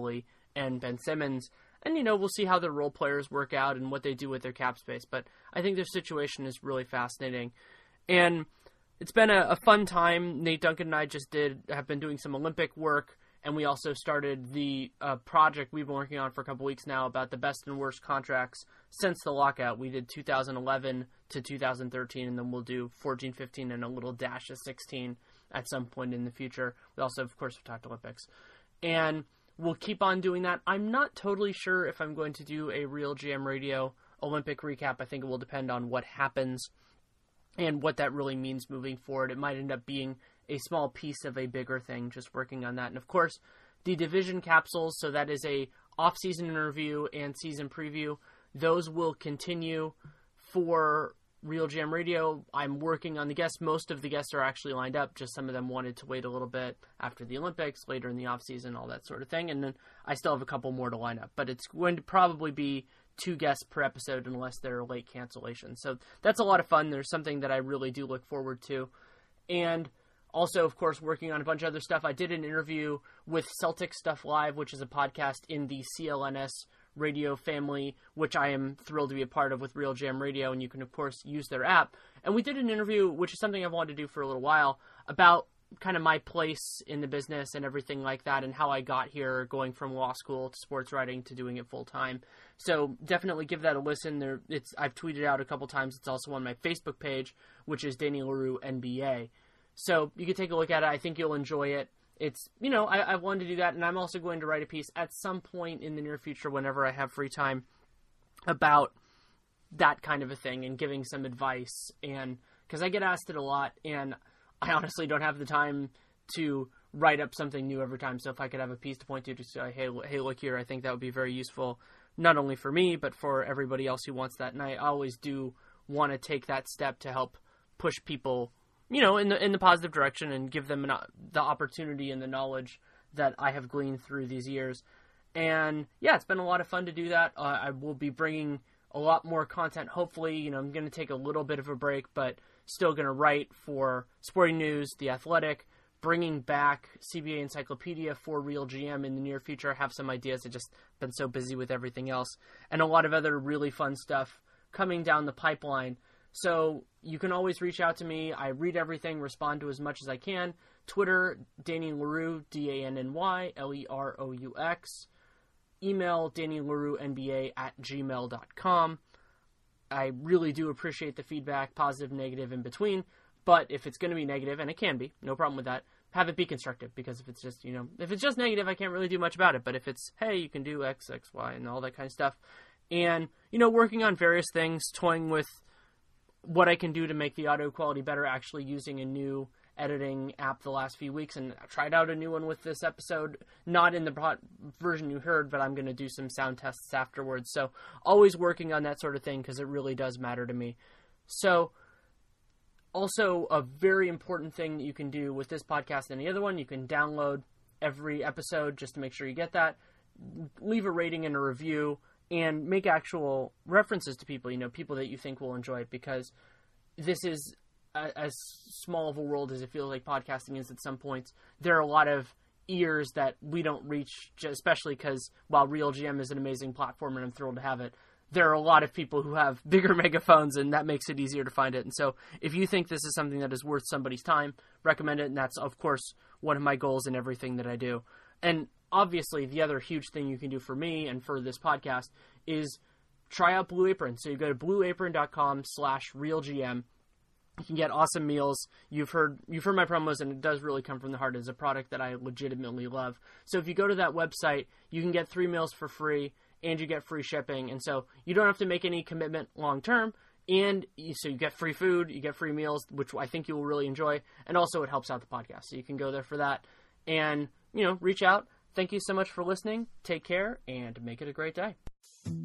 and Ben Simmons. And, you know, we'll see how the role players work out and what they do with their cap space. But I think their situation is really fascinating. And it's been a, a fun time. Nate Duncan and I just did have been doing some Olympic work. And we also started the uh, project we've been working on for a couple weeks now about the best and worst contracts since the lockout. We did two thousand eleven to two thousand thirteen, and then we'll do fourteen, fifteen, and a little dash of sixteen at some point in the future. We also, of course, we talked Olympics. And we'll keep on doing that. I'm not totally sure if I'm going to do a Real G M Radio Olympic recap. I think it will depend on what happens and what that really means moving forward. It might end up being a small piece of a bigger thing, just working on that. And of course, the division capsules, so that is a off-season interview and season preview. Those will continue for Real G M Radio. I'm working on the guests. Most of the guests are actually lined up. Just some of them wanted to wait a little bit after the Olympics, later in the off-season, all that sort of thing. And then I still have a couple more to line up. But it's going to probably be two guests per episode unless there are late cancellations. So that's a lot of fun. There's something that I really do look forward to. And also, of course, working on a bunch of other stuff. I did an interview with Celtic Stuff Live, which is a podcast in the C L N S radio family, which I am thrilled to be a part of with Real G M Radio, and you can, of course, use their app. And we did an interview, which is something I've wanted to do for a little while, about kind of my place in the business and everything like that, and how I got here, going from law school to sports writing to doing it full-time. So definitely give that a listen. There, it's I've tweeted out a couple times. It's also on my Facebook page, which is Danny Leroux N B A. So you can take a look at it. I think you'll enjoy it. It's, you know, I, I wanted to do that, and I'm also going to write a piece at some point in the near future whenever I have free time about that kind of a thing and giving some advice. And because I get asked it a lot, and I honestly don't have the time to write up something new every time. So if I could have a piece to point to, just say, hey, hey, look here, I think that would be very useful, not only for me, but for everybody else who wants that. And I always do want to take that step to help push people, you know, in the in the positive direction, and give them an, the opportunity and the knowledge that I have gleaned through these years. And yeah, it's been a lot of fun to do that. Uh, I will be bringing a lot more content. Hopefully, you know, I'm going to take a little bit of a break, but still going to write for Sporting News, The Athletic, bringing back C B A Encyclopedia for Real G M in the near future. I have some ideas. I've just been so busy with everything else, and a lot of other really fun stuff coming down the pipeline. So you can always reach out to me. I read everything, respond to as much as I can. Twitter, Danny Leroux, D A N N Y L E R O U X. Email Danny Leroux N B A at gmail dot com. I really do appreciate the feedback, positive, negative, in between. But if it's going to be negative, and it can be, no problem with that, have it be constructive. Because if it's just, you know, if it's just negative, I can't really do much about it. But if it's, hey, you can do X, X, Y, and all that kind of stuff. And, you know, working on various things, toying with what I can do to make the audio quality better, actually using a new editing app the last few weeks, and I tried out a new one with this episode, not in the version you heard, but I'm going to do some sound tests afterwards. So always working on that sort of thing, because it really does matter to me. So also a very important thing that you can do with this podcast and any other one, you can download every episode just to make sure you get that, leave a rating and a review, and make actual references to people, you know, people that you think will enjoy it, because this is a, as small of a world as it feels like podcasting is at some points. There are a lot of ears that we don't reach, especially because while Real G M is an amazing platform and I'm thrilled to have it, there are a lot of people who have bigger megaphones, and that makes it easier to find it. And so if you think this is something that is worth somebody's time, recommend it. And that's, of course, one of my goals in everything that I do. And obviously, the other huge thing you can do for me and for this podcast is try out Blue Apron. So you go to blue apron dot com slash real G M. You can get awesome meals. You've heard you've heard my promos, and it does really come from the heart. It's a product that I legitimately love. So if you go to that website, you can get three meals for free, and you get free shipping. And so you don't have to make any commitment long term. And you, so you get free food, you get free meals, which I think you will really enjoy. And also it helps out the podcast. So you can go there for that. And, you know, reach out. Thank you so much for listening. Take care and make it a great day.